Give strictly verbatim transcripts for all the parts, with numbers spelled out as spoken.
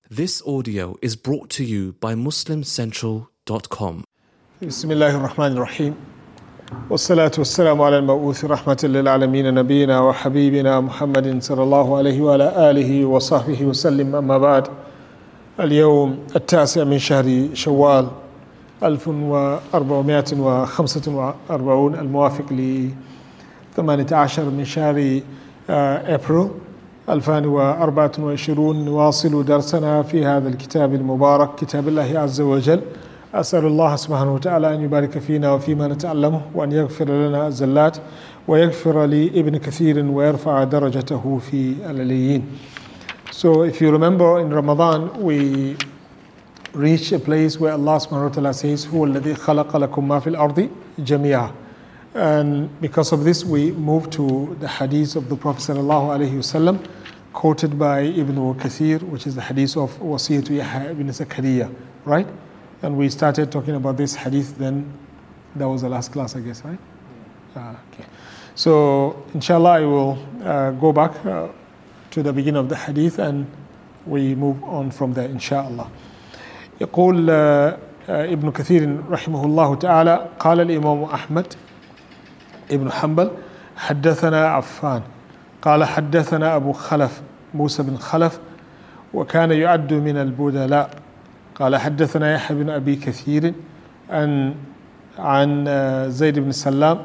This audio is brought to you by muslim central dot com. بسم الله الرحمن الرحيم والصلاة والسلام على المبعوث رحمة للعالمين نبينا وحبيبنا محمد صلى الله عليه وعلى آله وصحبه وسلم. أما بعد، اليوم التاسع من شهر شوال ألف وأربعمائة وخمسة وأربعين الموافق لثمانية عشر من شهر أبريل ألفين وأربعة وعشرين. نواصل درسنا في هذا الكتاب المبارك، كتاب الله عز وجل. أسأل الله سبحانه وتعالى أن يبارك فينا وفيما نتعلمه، وأن يغفر لنا الزلات، ويغفر لابن كثير ويرفع درجته في العليين. So if you remember, in Ramadan we reach a place where Allah subhanahu wa ta'ala says هو الذي خلق لكم ما في الأرض جميعا, and because of this we move to the hadith of the Prophet sallallahu alaihi wasallam quoted by Ibn Kathir, which is the hadith of Wasiyatu Yahya ibn Zakariya, right? And we started talking about this hadith then. That was the last class, I guess, right? Uh, okay. So inshallah I will uh, go back uh, to the beginning of the hadith and we move on from there inshallah. يقول ابن كثير رحمه الله تعالى: قال الإمام أحمد ابن حنبل حدثنا عفان قال حدثنا أبو خلف موسى بن خلف وكان يعد من البدلاء قال حدثنا يحيى بن أبي كثير عن عن زيد بن سلام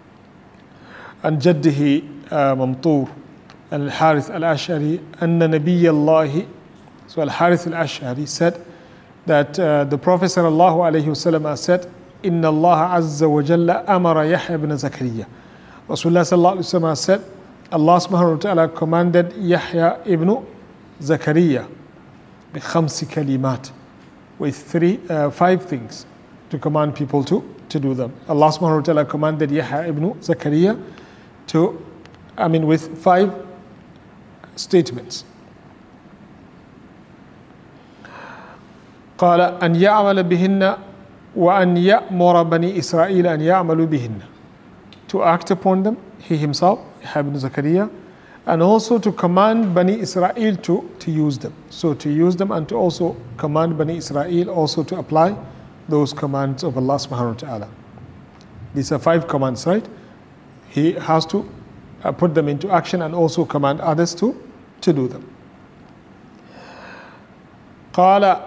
عن جده ممطور الحارث الأشعري أن نبي الله, so الحارث الأشعري said that uh, the Prophet sallallahu alaihi wasallam said, إن الله عز وجل أمر يحيى بن زكريا. Rasulullah sallallahu alaihi wasallam said, Allah subhanahu wa ta'ala commanded Yahya ibn Zakariya بخمس كلمات, with three, uh, five things to command people to, to do them. Allah subhanahu wa ta'ala commanded Yahya ibn Zakariya to, I mean, with five statements. قال أن يعمل بهن وأن يأمر بني إسرائيل أن يعملوا بهن, to act upon them, he himself, Yahya ibn Zakariya, and also to command Bani Israel to, to use them. So to use them and to also command Bani Israel also to apply those commands of Allah subhanahu wa ta'ala. These are five commands, right? He has to uh, put them into action and also command others to, to do them. قال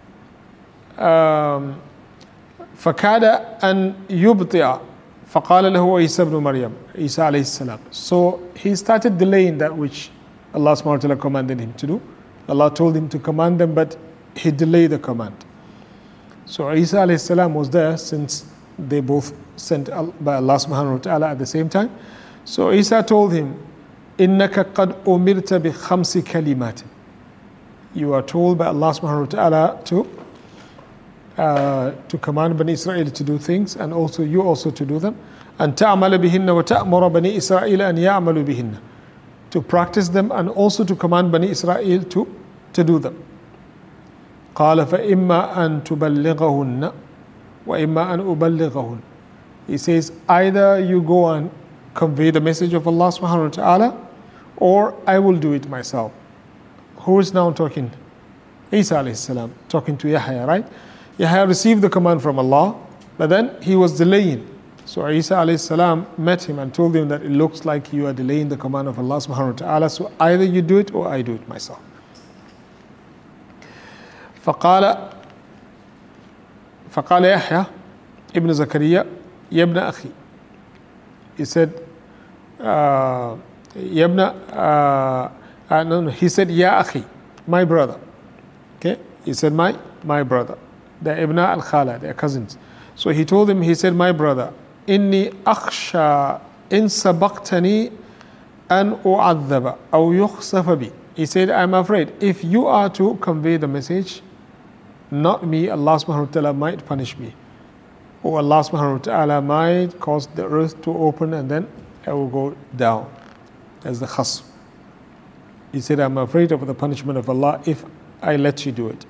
um, فكاد أن يبطئ فقال له عيسى بن مريم, Isa alayhi salam. So he started delaying that which Allah subhanahu wa ta'ala commanded him to do. Allah told him to command them, but he delayed the command. So Isa alayhi salam was there since they both sent by Allah subhanahu wa ta'ala at the same time. So Isa told him, إِنَّكَ قَدْ أُمِرْتَ بِخَمْسِ كَلِمَاتٍ. You are told by Allah subhanahu wa ta'ala to Uh, to command Bani Israel to do things, and also you also to do them. And ta'amala bihinna wa ta'mura Bani Israel an ya'malu bihinna, to practice them and also to command Bani Israel to, to do them. قال فإما أن تبلغهن وإما أن أبلغهن. He says, either you go and convey the message of Allah subhanahu wa ta'ala, or I will do it myself. Who is now talking? Isa alayhi salam, talking to Yahya, right? Yahya received the command from Allah, but then he was delaying. So Isa alayhi salam met him and told him that it looks like you are delaying the command of Allah subhanahu wa ta'ala, so either you do it or I do it myself. فقال فقال يحيى ابن زكريا يا ابن أخي. He said, uh, يا ابن, uh, uh, no, no, he said, يا أخي, my brother. Okay, he said, my, my brother. They're ibna al-khala, they're cousins. So he told him, he said, my brother, inni akhsha in sabaqtani an u'adhaba aw yukhsafa bi. He said, I'm afraid if you are to convey the message, not me, Allah subhanahu wa ta'ala might punish me, or Allah subhanahu wa ta'ala might cause the earth to open and then I will go down as the khasm. He said, I'm afraid of the punishment of Allah if I let you do it.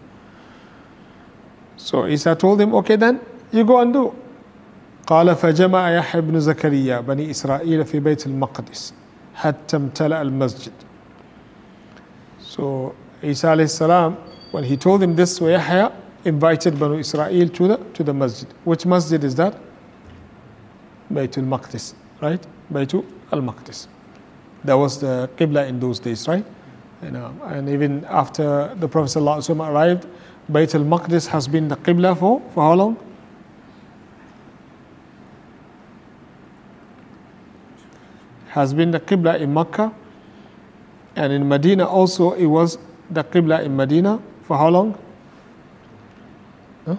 So Isa told him, okay then, you go and do. قال فجمع يحيى بن زكريا بني إسرائيل في بيت المقدس حتى امتلأ المسجد. So Isa alayhi salam When he told him this, Yahya invited Banu Israel to the, to the masjid. Which masjid is that? Baytul Maqdis, right? Baytul al-Maqdis. That was the Qibla in those days, right? You know, and even after the Prophet ﷺ arrived, Baytul Maqdis has been the Qibla for, for how long? Has been the Qibla in Mecca, and in Medina also it was the Qibla in Medina for how long? Huh?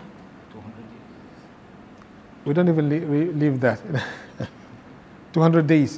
We don't even leave, leave that. two hundred days.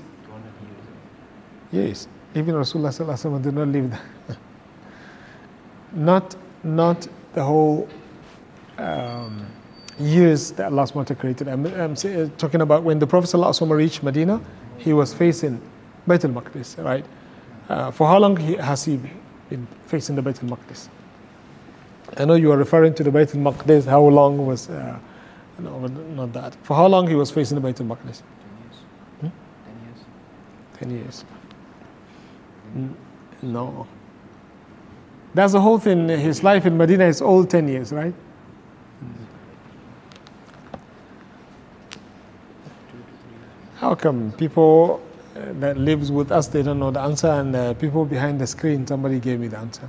Yes, even Rasulullah sallallahu alaihi wasallam did not leave that. not, not the whole um, years that Allah subhanahu wa ta'ala created. I'm, I'm say, talking about when the Prophet sallallahu alaihi wasallam reached Medina, he was facing Bayt al-Maqdis, right? Uh, for how long he, has he been facing the Bayt al-Maqdis? I know you are referring to the Bayt al-Maqdis. How long was, uh, no, not that. For how long he was facing the Bayt al-Maqdis? Ten years. Hmm? Ten years. Ten years. N- no. That's the whole thing. His life in Medina is all ten years, right? How come people uh, that lives with us, they don't know the answer, and uh, people behind the screen, somebody gave me the answer.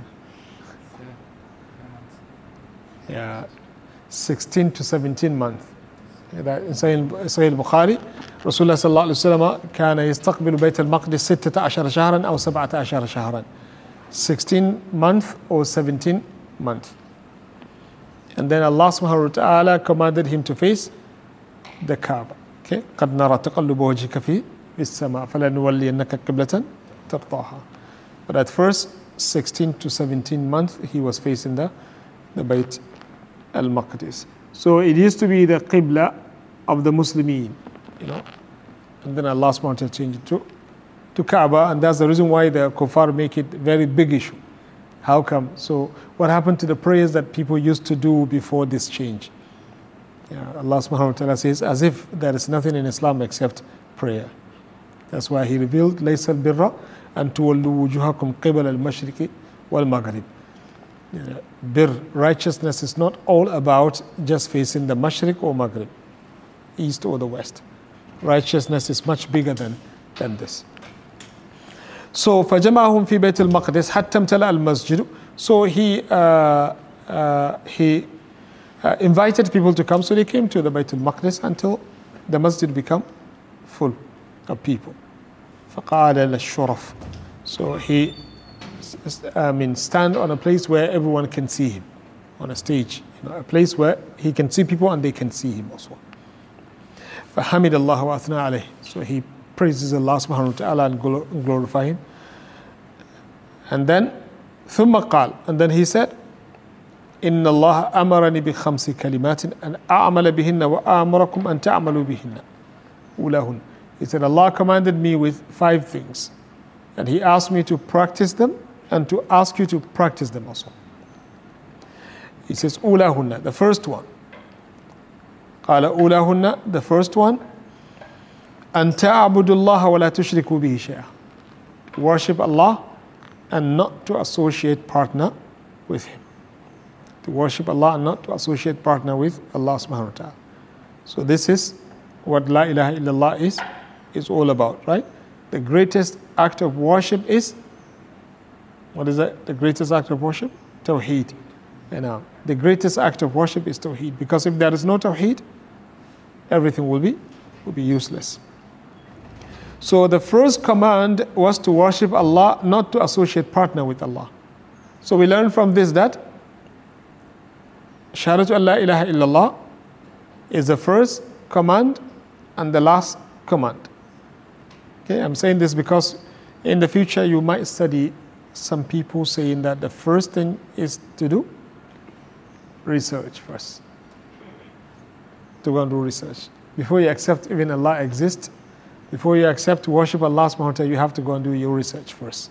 Yeah, sixteen to seventeen months. That in Sahih Sahih Bukhari, Rasulullah sallallahu alaihi wasallam كان يستقبل بيت المقدس ستة عشر شهرا أو سبعة عشر شهرا. sixteen months or seventeen months. And then Allah subhanahu wa ta'ala commanded him to face the Kaaba. Okay, قد نرى تقلب وجهك في السماء فلنولينك قبلة ترضاها. But at first, sixteen to seventeen months, he was facing the the Bayt al-Maqdis. So it used to be the Qibla of the Muslimin, you know. And then Allah subhanahu wa ta'ala changed it to, to Kaaba, and that's the reason why the kuffar make it very big issue. How come? So what happened to the prayers that people used to do before this change? Yeah, Allah subhanahu wa ta'ala says, as if there is nothing in Islam except prayer. That's why He revealed, لَيْسَ الْبِرَّ أَن تُوَلُّوا وُجُوهَكُمْ قِبَلَ الْمَشْرِقِ وَالْمَغْرِبِ. Bir, righteousness is not all about just facing the Mashriq or Maghrib, east or the west. Righteousness is much bigger than, than this. So فَجَمَعَهُمْ فِي بَيْتِ الْمَقْدِسِ حَتَّى امْتَلَأَ الْمَسْجِدُ. So he uh, uh, he uh, invited people to come, so they came to the Bayt al-Maqdis until the masjid became full of people. فَقَالَ لِلشُّرَفِ. So he I mean, stand on a place where everyone can see him, on a stage, you know, a place where he can see people and they can see him also. فَحَمِدَ اللَّهَ وَأَثْنَى عَلَيْهِ. So he praises Allah subhanahu wa ta'ala and glorify him. And then, ثُمَّ قال, and then he said, إِنَّ اللَّهَ أَمَرَنِي بِخَمْسِ كَلِمَاتٍ أَنْ أَعْمَلَ بِهِنَّ وَآمُرَكُمْ أَنْ تَعْمَلُوا بِهِنَّ أُولَهُنَّ. He said, Allah commanded me with five things, and He asked me to practice them and to ask you to practice them also. He says, أُولَهُنَّ, the first one. قال أُولَهُنَّ, the first one. أَن تَعْبُدُوا اللَّهَ وَلَا تُشْرِكُوا بِهِ شَيْئًا. Worship Allah and not to associate partner with Him. To worship Allah and not to associate partner with Allah subhanahu wa ta'ala. So this is what La ilaha illallah is, is all about, right? The greatest act of worship is, what is that? The greatest act of worship? Tawheed. You know, the greatest act of worship is Tawheed. Because if there is no Tawheed, everything will be, will be useless. So the first command was to worship Allah, not to associate partner with Allah. So we learn from this that Shahadatu an la ilaha illallah is the first command and the last command. Okay, I'm saying this because in the future you might study some people saying that the first thing is to do research first. To go and do research. Before you accept even Allah exists, before you accept to worship Allah subhanahu wa ta'ala, you have to go and do your research first.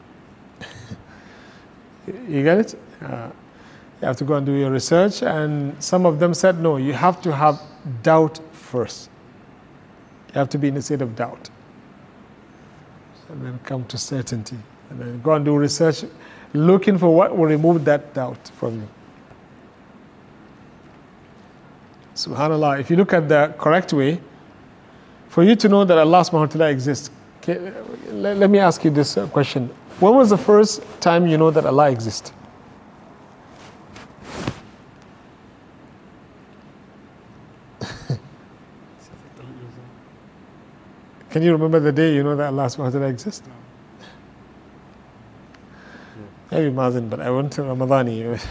You get it? Uh, you have to go and do your research, and some of them said, no, you have to have doubt first. You have to be in a state of doubt. And then come to certainty. And then go and do research. looking for what will remove that doubt from you. SubhanAllah, if you look at the correct way, for you to know that Allah subhanahu wa ta'ala exists, okay, let, let me ask you this question. When was the first time you know that Allah exists? Can you remember the day you know that Allah subhanahu wa ta'ala exists? Maybe Mazen, but I want to Ramadani.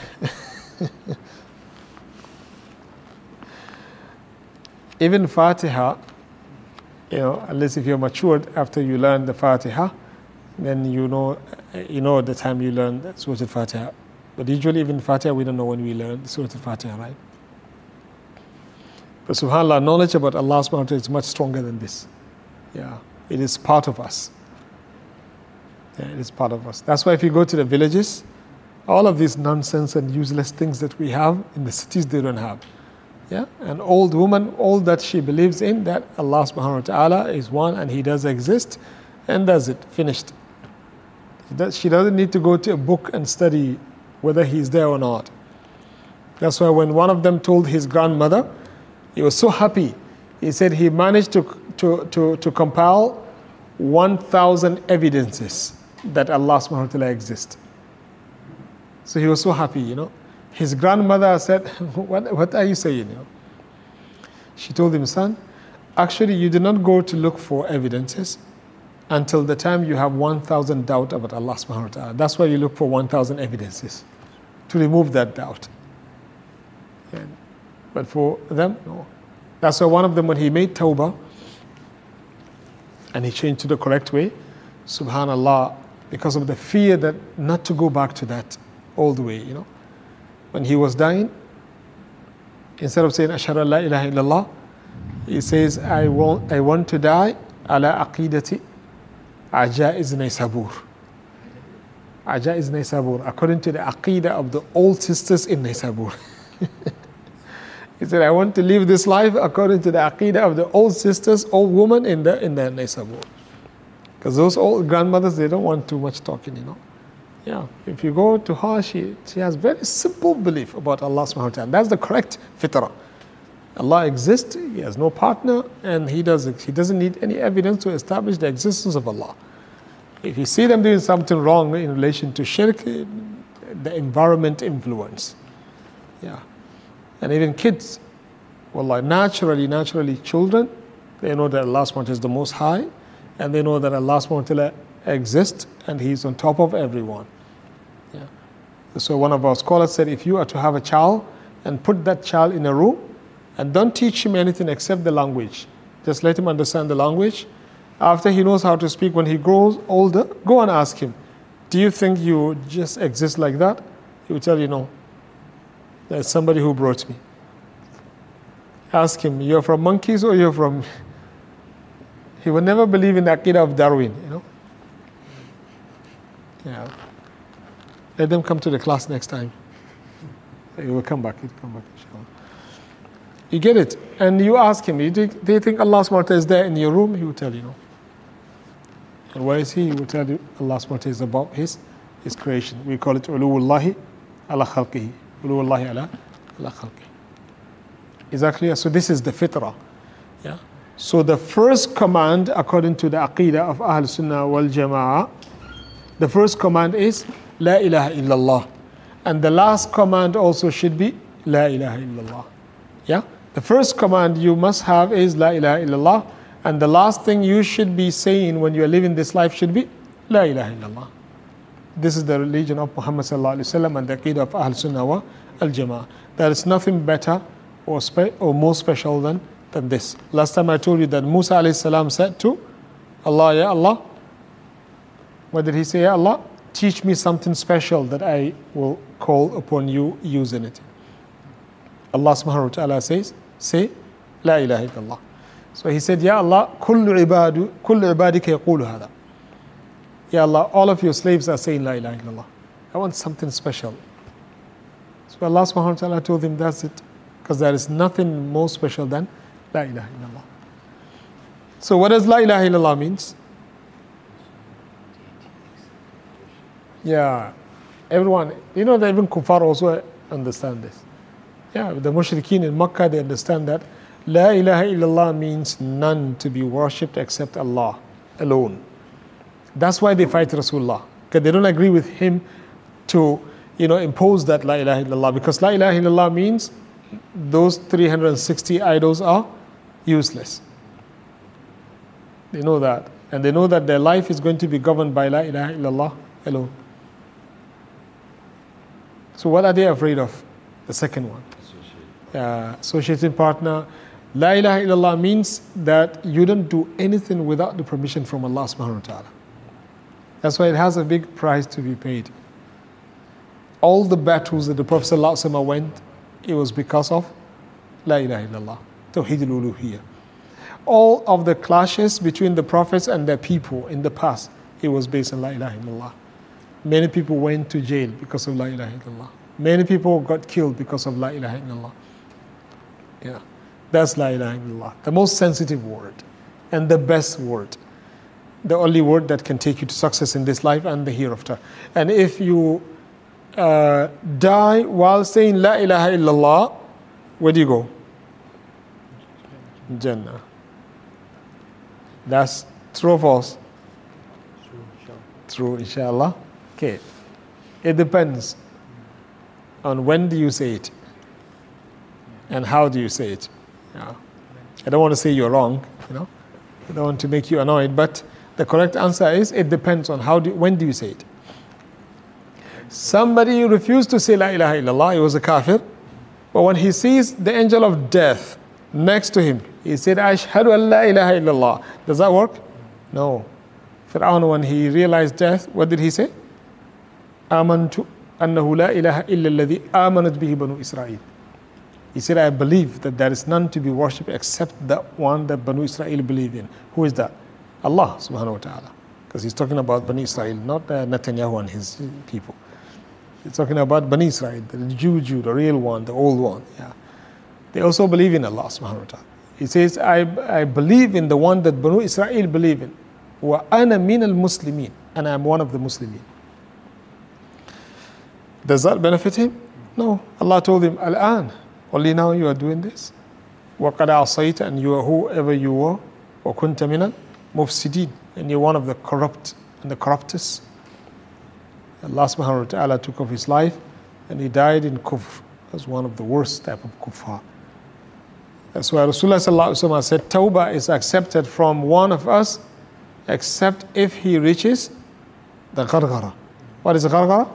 Even Fatiha, you know, unless if you're matured after you learn the Fatiha, then you know, you know the time you learn Surah Al-Fatiha. But usually even Fatiha, we don't know when we learn Surah Al-Fatiha, right? But subhanAllah, knowledge about Allah subhanahu wa ta'ala is much stronger than this. Yeah, it is part of us. Yeah, it is part of us. That's why if you go to the villages, all of these nonsense and useless things that we have in the cities, they don't have. Yeah, an old woman, all that she believes in, that Allah subhanahu wa ta'ala is one and He does exist, and does it, finished. She doesn't need to go to a book and study whether He's there or not. That's why when one of them told his grandmother, he was so happy. He said he managed to, to, to, to compile one thousand evidences that Allah subhanahu wa ta'ala exists. So he was so happy, you know. His grandmother said, what, what are you saying? You know? She told him, son, actually you do not go to look for evidences until the time you have one thousand doubt about Allah subhanahu wa ta'ala. That's why you look for one thousand evidences, to remove that doubt. And, but for them, no. That's why one of them, when he made tawbah, and he changed to the correct way, subhanallah, because of the fear that not to go back to that old way, you know. When he was dying, instead of saying ashhadu an la ilaha illallah, he says, I want, I want to die ala aqidati ajaiz Naysabur. Ajaiz Naysabur, according to the aqidah of the old sisters in Naysabur. He said, I want to live this life according to the aqidah of the old sisters, old women in the in the Naysabur. Because those old grandmothers, they don't want too much talking, you know. Yeah, if you go to her, she, she has very simple belief about Allah subhanahu wa ta'ala. That's the correct fitrah. Allah exists, He has no partner, and He, does, he doesn't need any evidence to establish the existence of Allah. If you see them doing something wrong in relation to shirk, the environment influence. Yeah. And even kids, wallah, naturally, naturally, children, they know that Allah subhanahu wa ta'ala is the most high, and they know that Allah subhanahu wa ta'ala exists, and He's on top of everyone. Yeah. So one of our scholars said, if you are to have a child and put that child in a room and don't teach him anything except the language, just let him understand the language. After he knows how to speak, when he grows older, go and ask him, do you think you just exist like that? He will tell you no. There's somebody who brought me. Ask him, you're from monkeys or you're from... He will never believe in the aqidah of Darwin, you know. Yeah. Let them come to the class next time. He will come back, he'll come back, inshallah. You get it? And you ask him, do you think Allah subhanahu wa ta'ala is there in your room? He will tell you no. And where is He? He will tell you Allah subhanahu wa ta'ala is about His, His creation. We call it uluwullahi ala khalqihi. Uluwullahi ala, ala khalqihi. Is that clear? So this is the fitrah. Yeah. So the first command, according to the aqidah of Ahl Sunnah wal Jama'ah, the first command is La ilaha illallah. And the last command also should be La ilaha illallah. Yeah? The first command you must have is La ilaha illallah. And the last thing you should be saying when you are living this life should be La ilaha illallah. This is the religion of Muhammad sallallahu alaihi wasallam and the aqidah of Ahl Sunnah wal Jama'ah. There is nothing better or, spe- or more special than, than this. Last time I told you that Musa alayhi salam said to Allah, Ya Allah, what did he say? Ya Allah, teach me something special that I will call upon you using it. Allah subhanahu wa ta'ala says, say, La ilaha illallah. So he said, Ya Allah, kullu ibadu, kullu ibadika yaqulu hada. Ya Allah, all of your slaves are saying La ilaha illallah. I want something special. So Allah subhanahu wa ta'ala told him, that's it. Because there is nothing more special than La ilaha illallah. So what does La ilaha illallah means? Yeah, Everyone, you know that even kuffar also understand this. Yeah, the mushrikeen in Makkah, they understand that La ilaha illallah means none to be worshipped except Allah alone. That's why they fight Rasulullah, because they don't agree with him to, you know, impose that La ilaha illallah, because La ilaha illallah means those three hundred sixty idols are useless. They know that, and they know that their life is going to be governed by La ilaha illallah alone. So what are they afraid of? The second one. Uh, associating partner. La ilaha illallah means that you don't do anything without the permission from Allah subhanahu wa ta'ala. That's why it has a big price to be paid. All the battles that the Prophet sallallahu alaihi wasallam went, it was because of La ilaha illallah, Tawheed al-Uluhiyyah. All of the clashes between the prophets and their people in the past, it was based on La ilaha illallah. Many people went to jail because of La ilaha illallah. Many people got killed because of La ilaha illallah. Yeah, that's La ilaha illallah, the most sensitive word and the best word. The only word that can take you to success in this life and the hereafter. And if you uh, die while saying La ilaha illallah, where do you go? Jannah. That's true or false? True, inshallah. Okay. It depends on when do you say it and how do you say it. Yeah. I don't want to say you're wrong, you know. I don't want to make you annoyed, but the correct answer is it depends on how do, when do you say it. Somebody refused to say La ilaha illallah, he was a kafir, but when he sees the angel of death next to him, he said, Ashhadu an la ilaha illallah. Does that work? No. Fir'aun, when he realized death, what did he say? Amantu annahu la ilaha illa alladhi amanat bihi banu Israel. He said, I believe that there is none to be worshipped except that one that Banu Israel believe in. Who is that? Allah subhanahu wa ta'ala. Because he's talking about Bani Israel, not uh, Netanyahu and his people. He's talking about Bani Israel, the Jew, Jew, the real one, the old one. Yeah. They also believe in Allah subhanahu wa ta'ala. He says, I, I believe in the one that Banu Israel believe in. Wa ana min al-Muslimin. And I'm one of the Muslimin. Does that benefit him? No. Allah told him, Al-an. Only now you are doing this. وَقَدْ عَصَيْتَ, and you are whoever you were. وَكُنْتَ مِنَ الْمُفْسِدِينَ, and you're one of the corrupt and the corruptest. Allah subhanahu wa ta'ala took off his life and he died in kufr. That's one of the worst type of kuffar. That's why Rasulullah sallallahu alaihi wasallam said, Tawbah is accepted from one of us except if he reaches the ghargara. What is the ghargara?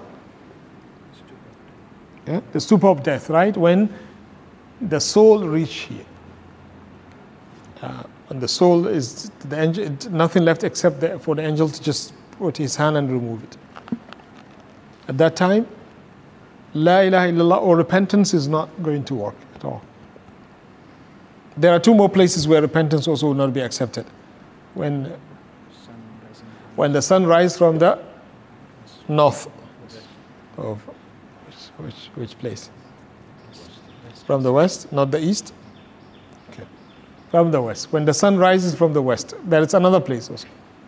Yeah? The stupor of death, right? When the soul reach here. Uh, and the soul is, the angel, nothing left except the, for the angel to just put his hand and remove it. At that time, La ilaha illallah or repentance is not going to work at all. There are two more places where repentance also will not be accepted. When, when the sun rises from the north of which, which, which place? From the west, not the east? Okay. From the west. When the sun rises from the west, there is another place also.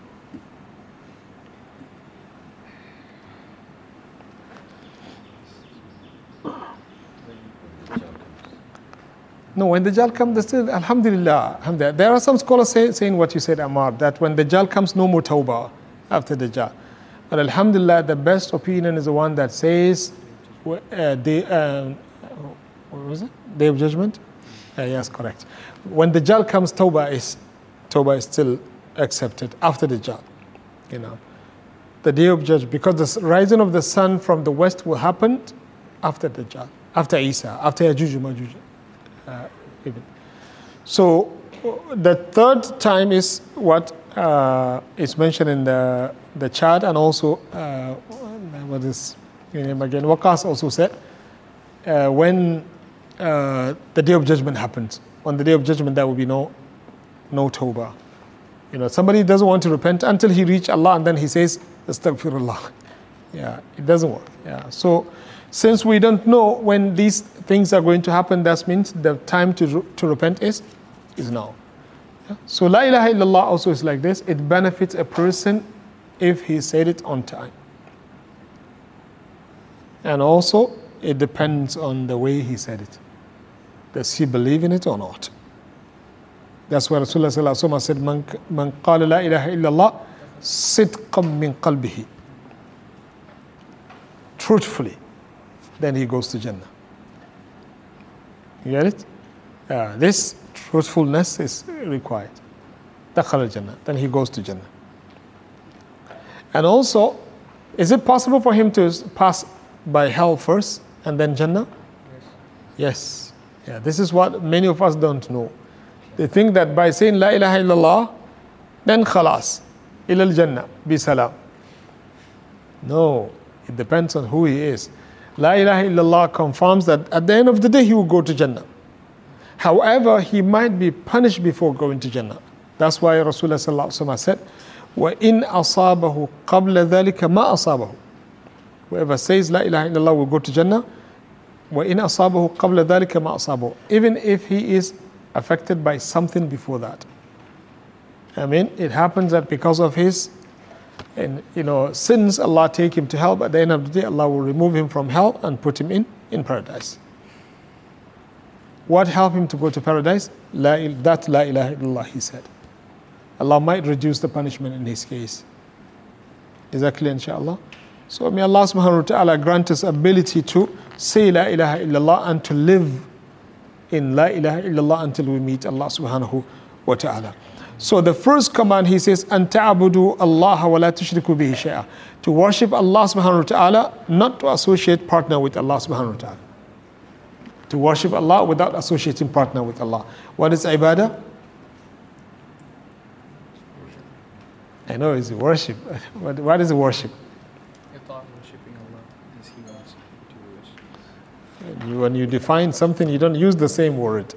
No, when the Dajjal comes, still, alhamdulillah, alhamdulillah. There are some scholars say, saying what you said, Ammar, that when the Dajjal comes, no more tawbah after the Dajjal. But alhamdulillah, the best opinion is the one that says, uh, the, uh, what was it? Day of Judgment? Uh, yes, correct. When the Dajjal comes, tawbah is, tawbah is still accepted after the Dajjal. You know, the Day of Judgment, because the rising of the sun from the west will happen after the Dajjal, after Isa, after Yajuj and Majuj. Uh, so the third time is what uh, is mentioned in the the chart, and also uh, what is again Waqas also said uh, when uh, the Day of Judgment happens. On the Day of Judgment, there will be no no tawbah. You know, somebody doesn't want to repent until he reach Allah, and then he says Astaghfirullah. Yeah, it doesn't work. Yeah, so. Since we don't know when these things are going to happen, that means the time to to repent is, is now. Yeah? So La ilaha illallah also is like this. It benefits a person if he said it on time. And also, it depends on the way he said it. Does he believe in it or not? That's why Rasulullah sallallahu alaihi wasallam said, "Man man qala la ilaha illallah sidqan min qalbihi." Truthfully, then he goes to Jannah. You get it? Uh, this truthfulness is required. Dakhala Jannah. Then he goes to Jannah. And also, is it possible for him to pass by hell first and then Jannah? Yes. Yes. Yeah, this is what many of us don't know. They think that by saying La ilaha illallah, then khalas, ilal Jannah, bi salam. No, it depends on who he is. La ilaha illallah confirms that at the end of the day he will go to Jannah. However, he might be punished before going to Jannah. That's why Rasulullah sallallahu alaihi wasallam said, وَإِنْ أَصَابَهُ قَبْلَ ذَلِكَ مَا أَصَابَهُ. Whoever says La ilaha illallah will go to Jannah. وَإِنْ أَصَابَهُ قَبْلَ ذَلِكَ مَا أَصَابَهُ. Even if he is affected by something before that. I mean, it happens that because of his and you know sins, Allah take him to hell, but at the end of the day, Allah will remove him from hell and put him in, in paradise. What helped him to go to paradise? La, that La ilaha illallah, he said. Allah might reduce the punishment in his case. Is that clear, inshallah? So may Allah subhanahu wa ta'ala grant us ability to say La ilaha illallah and to live in La ilaha illallah until we meet Allah subhanahu wa ta'ala. So the first command he says, أَن تَعْبُدُوا اللَّهَ وَلَا تُشْرِكُوا بِهِ شَيْئًا. To worship Allah subhanahu wa ta'ala, not to associate partner with Allah subhanahu wa ta'ala. To worship Allah without associating partner with Allah. What is ibadah? I know it's worship. But what is worship? Worshipping Allah as He wants to You, when you define something, you don't use the same word.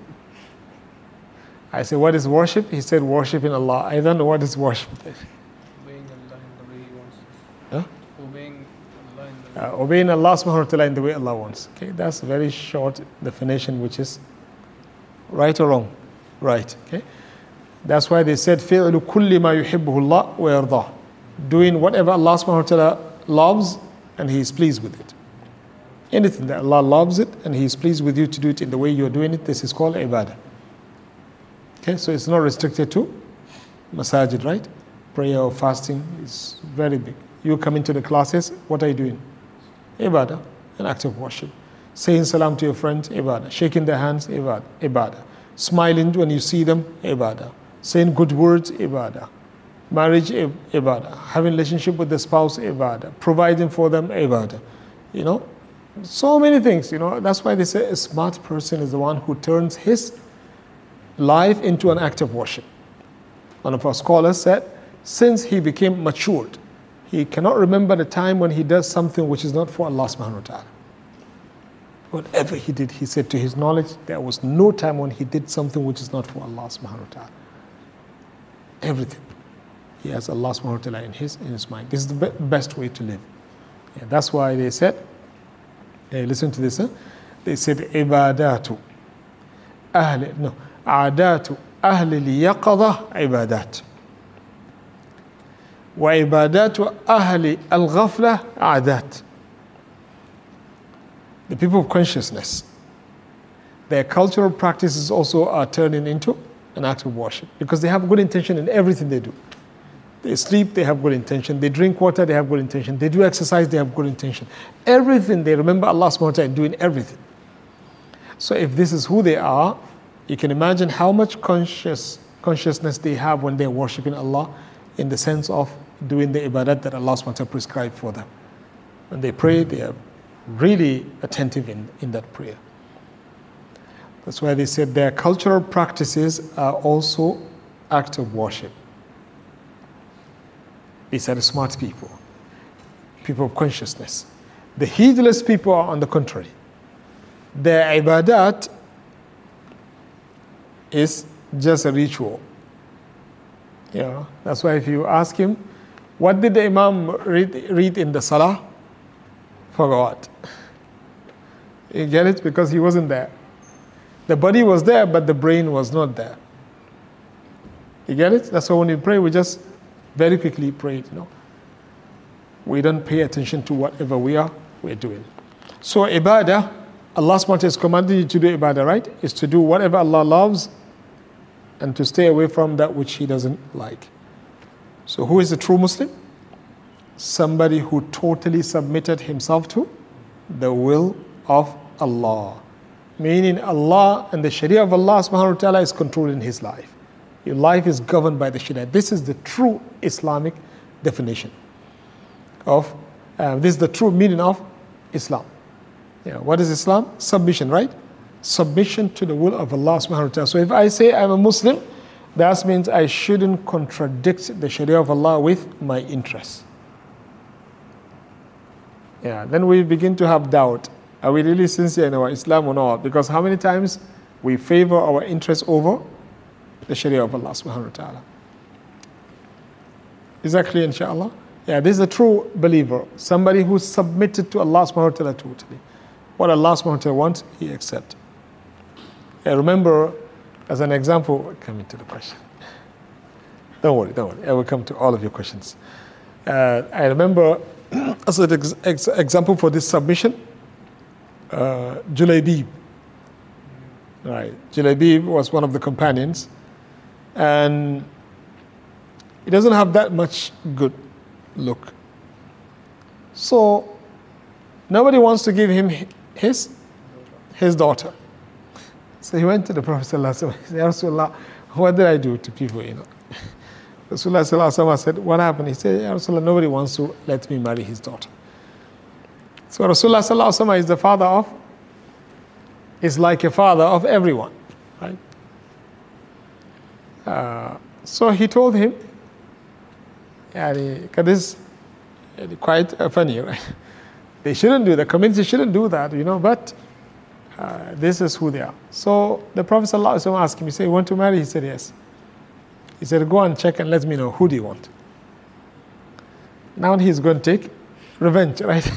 I say, what is worship? He said, worshiping Allah. I don't know what is worship. obeying Allah in the way He wants. Huh? Obeying Allah in the way. Uh, obeying Allah subhanahu wa ta'ala in the way Allah wants. Okay, that's a very short definition, which is right or wrong? Right. Okay. That's why they said, فِعْلُ كُلِّ مَا يُحِبُّهُ اللَّهُ وَيَرْضَاهُ. Doing whatever Allah subhanahu wa ta'ala loves and He is pleased with it. Anything that Allah loves it and He is pleased with you to do it in the way you're doing it, this is called ibadah. Okay, so it's not restricted to masajid, right? Prayer or fasting is very big. You come into the classes, what are you doing? Ibadah, an act of worship. Saying salam to your friends, ibadah. Shaking their hands, ibadah. ibadah. Smiling when you see them, ibadah. Saying good words, ibadah. Marriage, ibadah. Having relationship with the spouse, ibadah. Providing for them, ibadah. You know, so many things, you know. That's why they say a smart person is the one who turns his life into an act of worship. One of our scholars said, since he became matured, he cannot remember the time when he does something which is not for Allah subhanahu wa ta'ala. Whatever he did, he said to his knowledge, there was no time when he did something which is not for Allah subhanahu wa ta'ala. Everything. He has Allah subhanahu wa ta'ala in his, in his mind. This is the be- best way to live. Yeah, that's why they said, hey, listen to this, huh? They said, ibadatu ahli, no, عادات أهل اليقظة عبادات وعبادات أهل الغفلة عادات. The people of consciousness, their cultural practices also are turning into an act of worship because they have good intention in everything they do. They sleep, they have good intention. They drink water, they have good intention. They do exercise, they have good intention. Everything, they remember Allah subhanahu wa ta'ala doing everything. So if this is who they are, you can imagine how much conscious consciousness they have when they're worshiping Allah in the sense of doing the ibadat that Allah subhanahu wa ta'ala prescribed for them. When they pray, they are really attentive in, in that prayer. That's why they said their cultural practices are also acts of worship. These are the smart people, people of consciousness. The heedless people are on the contrary. Their ibadat is just a ritual. You know, that's why if you ask him, what did the Imam read, read in the Salah? Forgot. You get it? Because he wasn't there. The body was there, but the brain was not there. You get it? That's why when we pray, we just very quickly pray, you know. We don't pay attention to whatever we are, we're doing. So ibadah, Allah subhanahu wa ta'ala has commanded you to do ibadah, right? Is to do whatever Allah loves and to stay away from that which He doesn't like. So who is a true Muslim? Somebody who totally submitted himself to the will of Allah. Meaning Allah and the Sharia of Allah subhanahu wa ta'ala is controlling his life. Your life is governed by the Sharia. This is the true Islamic definition of, uh, this is the true meaning of Islam. Yeah, what is Islam? Submission, right? Submission to the will of Allah subhanahu wa ta'ala. So if I say I'm a Muslim, that means I shouldn't contradict the Sharia of Allah with my interests. Yeah, then we begin to have doubt. Are we really sincere in our Islam or not? Because how many times we favor our interests over the Sharia of Allah subhanahu wa ta'ala. Is that clear, inshallah? Yeah, this is a true believer. Somebody who's submitted to Allah subhanahu wa ta'ala totally. What Allah subhanahu wa ta'ala wants, he accepts. Yeah, remember, as an example, coming to the question. Don't worry, don't worry. I will come to all of your questions. Uh, I remember, as an ex- ex- example for this submission, uh, Julaybib. Right, Julaybib was one of the companions, and he doesn't have that much good look. So nobody wants to give him his his daughter. So he went to the Prophet ﷺ. He said, Ya Rasulullah, what did I do to people, you know? Rasulullah ﷺ said, what happened? He said, Ya Rasulullah, nobody wants to let me marry his daughter. So Rasulullah ﷺ is the father of, is like a father of everyone, right? Uh, so he told him, because this is quite uh, funny, right? They shouldn't do, the community shouldn't do that, you know, but uh, this is who they are. So the Prophet ﷺ asked him, he said, you want to marry? He said, yes. He said, go and check and let me know, who do you want? Now he's going to take revenge, right?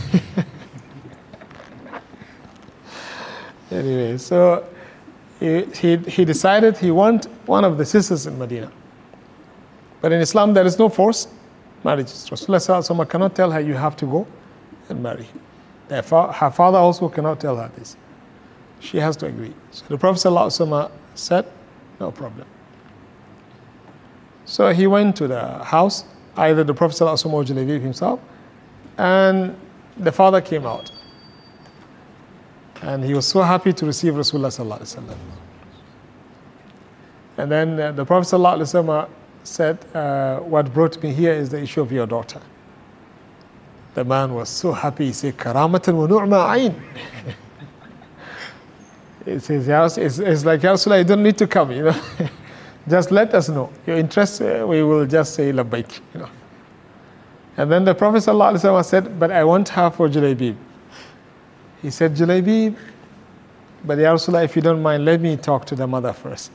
Anyway, so he, he, he decided he wants one of the sisters in Medina. But in Islam, there is no forced marriages. Rasulullah cannot tell her, you have to go and marry him. Therefore, her father also cannot tell her this. She has to agree. So the Prophet ﷺ said, no problem. So he went to the house, either the Prophet ﷺ or Julaybib himself, and the father came out. And he was so happy to receive Rasulullah sallallahu alaihi wasallam. And then uh, the Prophet sallallahu alaihi wasallam said, uh, what brought me here is the issue of your daughter. The man was so happy. He said, Karamatan wa nu'ma ayn. He says, it's, it's like, Ya Rasulullah, you don't need to come, you know. Just let us know. Your interest, uh, we will just say labbaik, you know. And then the Prophet sallallahu alaihi wasallam said, but I want her for Julaybib. He said, Julaybib, but Ya Rasulullah, if you don't mind, let me talk to the mother first.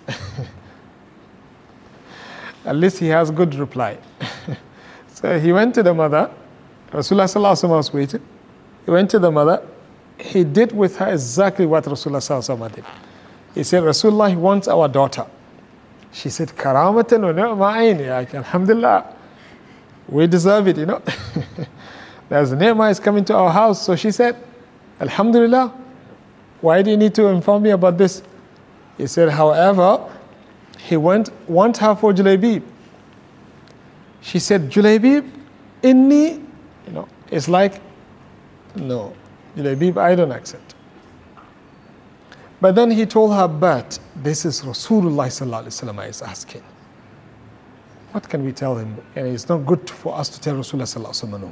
At least he has good reply. So he went to the mother. Rasulullah sallallahu alaihi wasallam was waiting. He went to the mother. He did with her exactly what Rasulullah sallallahu alaihi wasallam did. He said, Rasulullah, he wants our daughter. She said, Karamatan wa ni'ma ayn. Alhamdulillah, we deserve it, you know. There's a ni'mah is coming to our house. So she said, Alhamdulillah, why do you need to inform me about this? He said, however, he went, want her for Julaybib. She said, Julaybib, inni, you know, it's like, no, Julaybib, I don't accept. But then he told her, but this is Rasulullah sallallahu alaihi wasallam is asking. What can we tell him? And it's not good for us to tell Rasulullah sallallahu alaihi wasallam no.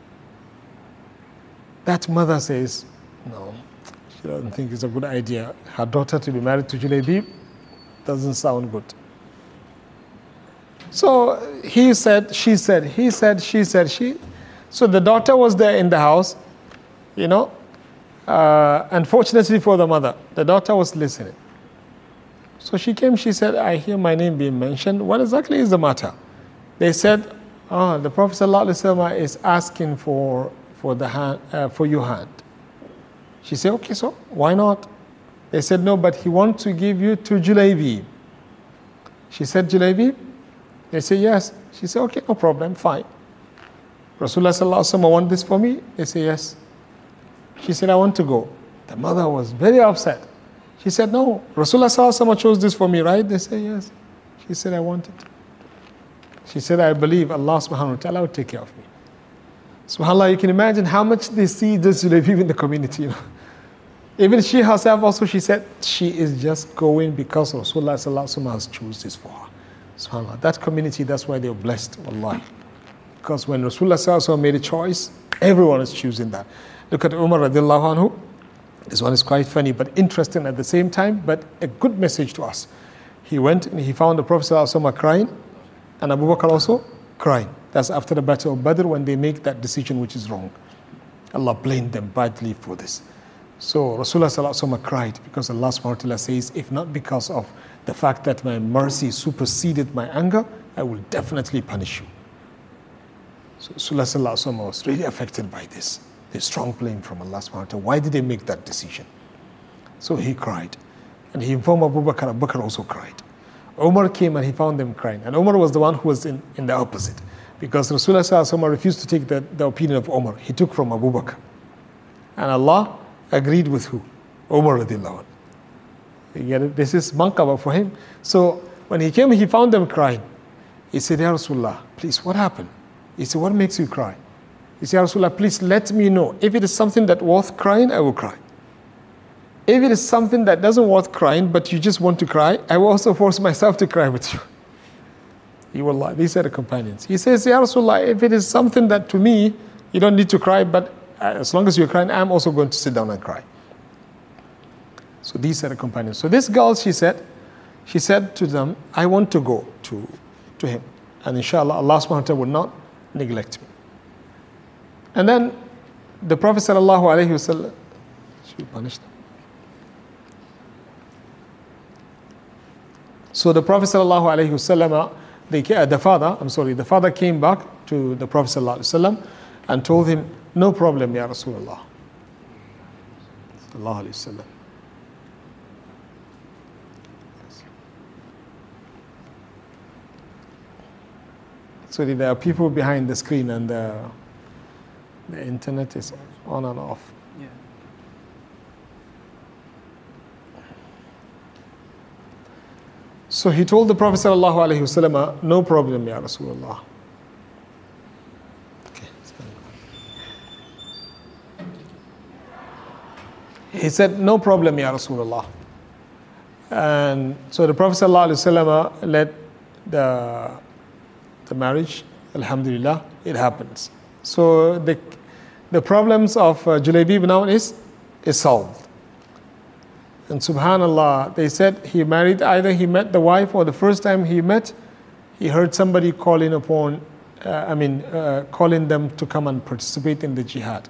That mother says, no, she doesn't think it's a good idea. Her daughter to be married to Julaybib doesn't sound good. So he said, she said, he said, she said, she. So the daughter was there in the house, you know. Uh, unfortunately for the mother, the daughter was listening. So she came, she said, I hear my name being mentioned. What exactly is the matter? They said, oh, the Prophet ﷺ is asking for, for, the hand, uh, for your hand. She said, okay, so why not? They said, no, but he wants to give you to Julaybib. She said, Julaybib? They said, yes. She said, okay, no problem, fine. Rasulullah sallallahu alaihi wasallam want this for me? They say, yes. She said, I want to go. The mother was very upset. She said, no, Rasulullah sallallahu alaihi wasallam chose this for me, right? They said, yes. She said, I want it. She said, I believe Allah subhanahu wa ta'ala will take care of me. SubhanAllah, you can imagine how much they see this Julaybibi in the community. You know? Even she herself also, she said, she is just going because Rasulullah sallallahu alaihi wasallam has chosen this for her. SubhanAllah, that community, that's why they were blessed, wallahi. Because when Rasulullah sallallahu alaihi wasallam made a choice, everyone is choosing that. Look at Umar radiallahu anhu. This one is quite funny, but interesting at the same time, but a good message to us. He went and he found the Prophet sallallahu alaihi wasallam crying, and Abu Bakr also crying. That's after the battle of Badr when they make that decision which is wrong. Allah blamed them badly for this. So Rasulullah sallallahu alaihi wasallam cried because Allah subhanahu wa ta'ala says, if not because of the fact that my mercy superseded my anger, I will definitely punish you. So Rasulullah sallallahu alaihi wasallam was really affected by this. The strong blame from Allah subhanahu wa ta'ala. Why did they make that decision? So he cried. And he informed Abu Bakr, Abu Bakr also cried. Umar came and he found them crying. And Umar was the one who was in, in the opposite. Because Rasulullah sallallahu alaihi wasallam refused to take the, the opinion of Umar. He took from Abu Bakr. And Allah agreed with who? Umar radiallahu anhu. You get it? This is manqaba for him. So when he came, he found them crying. He said, Ya Rasulullah, please, what happened? He said, what makes you cry? He said, Ya Rasulullah, please let me know. If it is something that worth crying, I will cry. If it is something that doesn't worth crying, but you just want to cry, I will also force myself to cry with you. He will lie. These are the companions. He says, Ya Rasulullah, if it is something that to me, you don't need to cry, but as long as you're crying, I'm also going to sit down and cry. So these are the companions. So this girl, she said, she said to them, I want to go to, to him. And inshallah, Allah subhanahu wa ta'ala will not neglect me. And then the Prophet sallallahu alayhi wa sallam, should we punish them? So the Prophet sallallahu alayhi wa sallam, the, the father, I'm sorry, the father came back to the Prophet sallallahu alayhi wa sallam and told him, no problem, Ya Rasulullah. Sallallahu alayhi wa sallam. Sorry, there are people behind the screen and the, the internet is on and off. Yeah. So he told the Prophet sallallahu alaihi wasallam, no problem, Ya Rasulullah. Okay. He said, no problem, Ya Rasulullah. And so the Prophet sallallahu alaihi wasallam led the the marriage. Alhamdulillah, it happens. So the the problems of uh, Julaybibi now is is solved. And subhanallah, they said he married, either he met the wife or the first time he met, he heard somebody calling upon, uh, I mean, uh, calling them to come and participate in the jihad.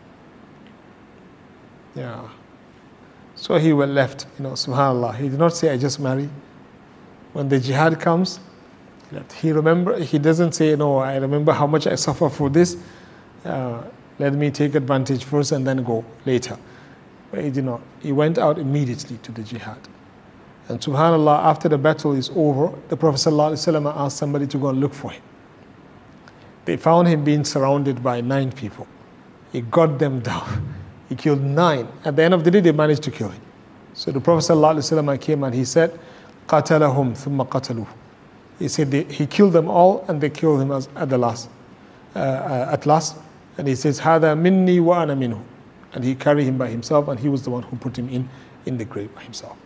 Yeah. So he was left, you know, subhanallah. He did not say, I just married. When the jihad comes, he remember, he doesn't say, no, I remember how much I suffer for this. Uh, let me take advantage first and then go later. But he did not. He went out immediately to the jihad. And subhanallah, after the battle is over, the Prophet ﷺ asked somebody to go and look for him. They found him being surrounded by nine people. He got them down. He killed nine. At the end of the day, they managed to kill him. So the Prophet ﷺ came and he said, قَتَلَهُمْ ثُمَّ قَتَلُوهُ. He said they, he killed them all and they killed him as, at the last. Uh, uh, at last. And he says, هَذَا مِنِّي وَأَنَا مِنْهُ. And he carried him by himself, and he was the one who put him in, in the grave by himself.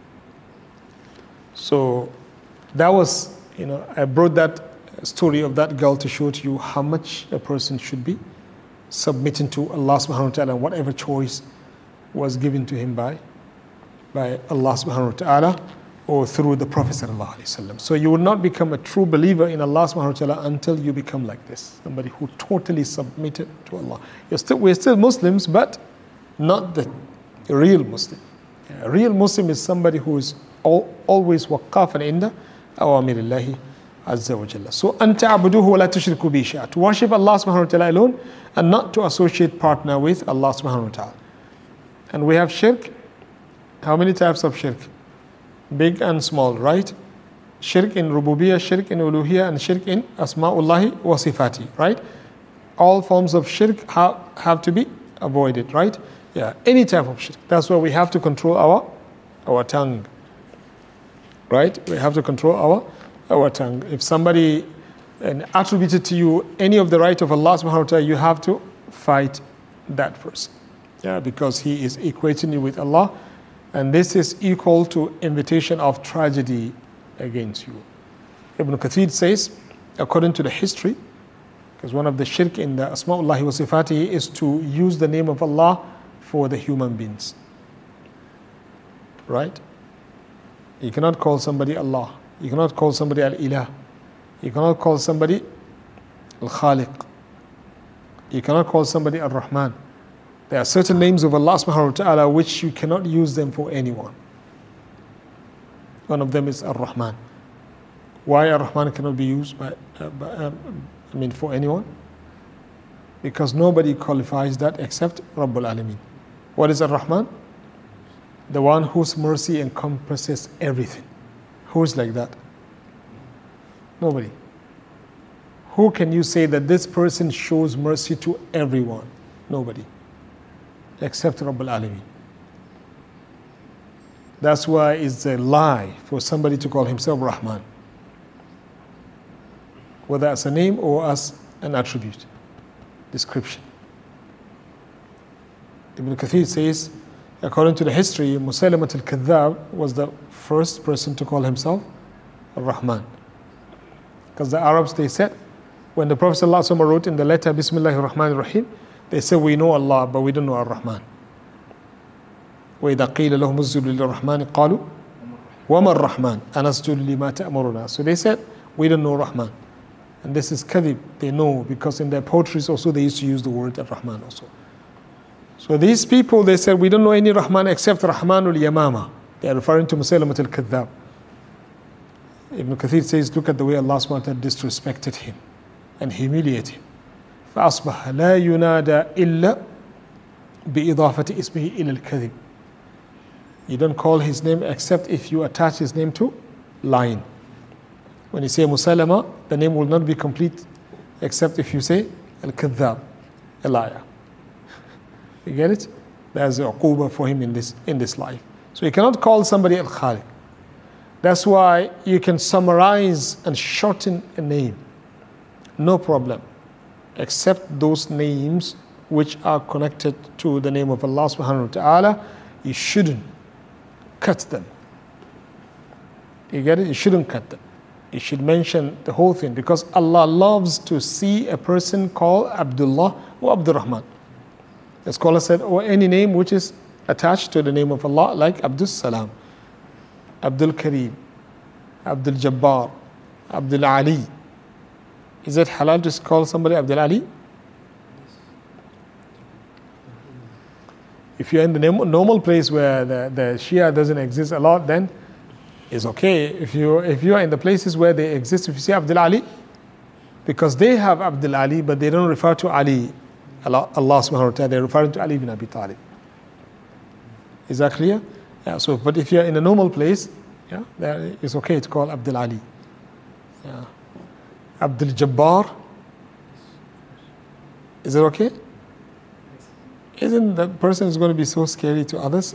So that was, you know, I brought that story of that girl to show to you how much a person should be submitting to Allah subhanahu wa ta'ala, whatever choice was given to him by, by Allah subhanahu wa ta'ala or through the Prophet sallallahu alaihi wasallam. So you will not become a true believer in Allah subhanahu wa ta'ala until you become like this. Somebody who totally submitted to Allah. You're still, we're still Muslims, but not the real Muslim. A real Muslim is somebody who is all, always waqafan inda awamirillahi azza wa jalla. So an ta'buduhu wa la tushriku bi shay'a. To worship Allah subhanahu wa ta'ala alone and not to associate partner with Allah subhanahu wa ta'ala. And we have shirk. How many types of shirk? Big and small, right? Shirk in rububiyyah, shirk in uluhiyyah, and shirk in asma'ullahi wa sifati, right? All forms of shirk have, have to be avoided, right? Yeah, any type of shirk. That's why we have to control our our tongue. Right? We have to control our our tongue. If somebody and attributed to you any of the right of Allah subhanahu wa ta'ala, you have to fight that person. Yeah, because he is equating you with Allah, and this is equal to invitation of tragedy against you. Ibn Kathir says, according to the history, because one of the shirk in the Asma'ullahi wa Sifatihi is to use the name of Allah for the human beings. Right? You cannot call somebody Allah. You cannot call somebody Al-Ilah. You cannot call somebody Al-Khaliq. You cannot call somebody Ar-Rahman. There are certain names of Allah subhanahu wa ta'ala which you cannot use them for anyone. One of them is Ar-Rahman. Why Ar-Rahman cannot be used by, uh, by um, I mean for anyone? Because nobody qualifies that except Rabbul Alameen. What is Ar-Rahman? The one whose mercy encompasses everything. Who is like that? Nobody. Who can you say that this person shows mercy to everyone? Nobody. Except Rabbul Alameen. That's why it's a lie for somebody to call himself Rahman, whether as a name or as an attribute, description. Ibn Kathir says, according to the history, Musaylamat al-Kadhdhab was the first person to call himself Ar-Rahman. Because the Arabs, they said, when the Prophet ﷺ wrote in the letter, Bismillahir Rahmanir Rahim, they said, we know Allah, but we don't know Ar-Rahman. وَإِذَا قِيلَ لَهُمُ اسْجُدُوا لِلرَّحْمَنِ قَالُوا وَمَا الرَّحْمَنُ أَنَسْجُدُ لِمَا تَأْمُرُنَا. So they said, we don't know Rahman. And this is kadhib, they know, because in their poetries also they used to use the word Ar-Rahman also. So these people, they said, we don't know any Rahman except Rahmanul Yamama. They are referring to Musaylamat al-Kadhdhab. Ibn Kathir says, look at the way Allah subhanahu wa ta'ala disrespected him and humiliated him. فأصبح لا ينادى إلا بإضافة اسمه إلى الكذب. You don't call his name except if you attach his name to lying. When you say Musaylama, the name will not be complete except if you say Al-Kadhdhab, a liar. You get it? There's a uquba for him in this in this life. So you cannot call somebody Al-Khaliq. That's why you can summarize and shorten a name. No problem. Except those names which are connected to the name of Allah subhanahu wa ta'ala, you shouldn't cut them. You get it? You shouldn't cut them. You should mention the whole thing, because Allah loves to see a person called Abdullah or Abdurrahman. The scholar said, or any name which is attached to the name of Allah, like Abdul Salam, Abdul Kareem, Abdul Jabbar, Abdul Ali. Is it halal to call somebody Abdul Ali? If you're in the normal place where the, the Shia doesn't exist a lot, then it's okay. If you if you are in the places where they exist, if you say Abdul Ali, because they have Abdul Ali, but they don't refer to Ali, Allah, Allah subhanahu wa ta'ala, they're referring to Ali ibn Abi Talib. Is that clear? Yeah, so, but if you're in a normal place, yeah, there, it's okay to call Abdul Ali. Yeah. Abdul Jabbar. Is it okay? Isn't that person is going to be so scary to others?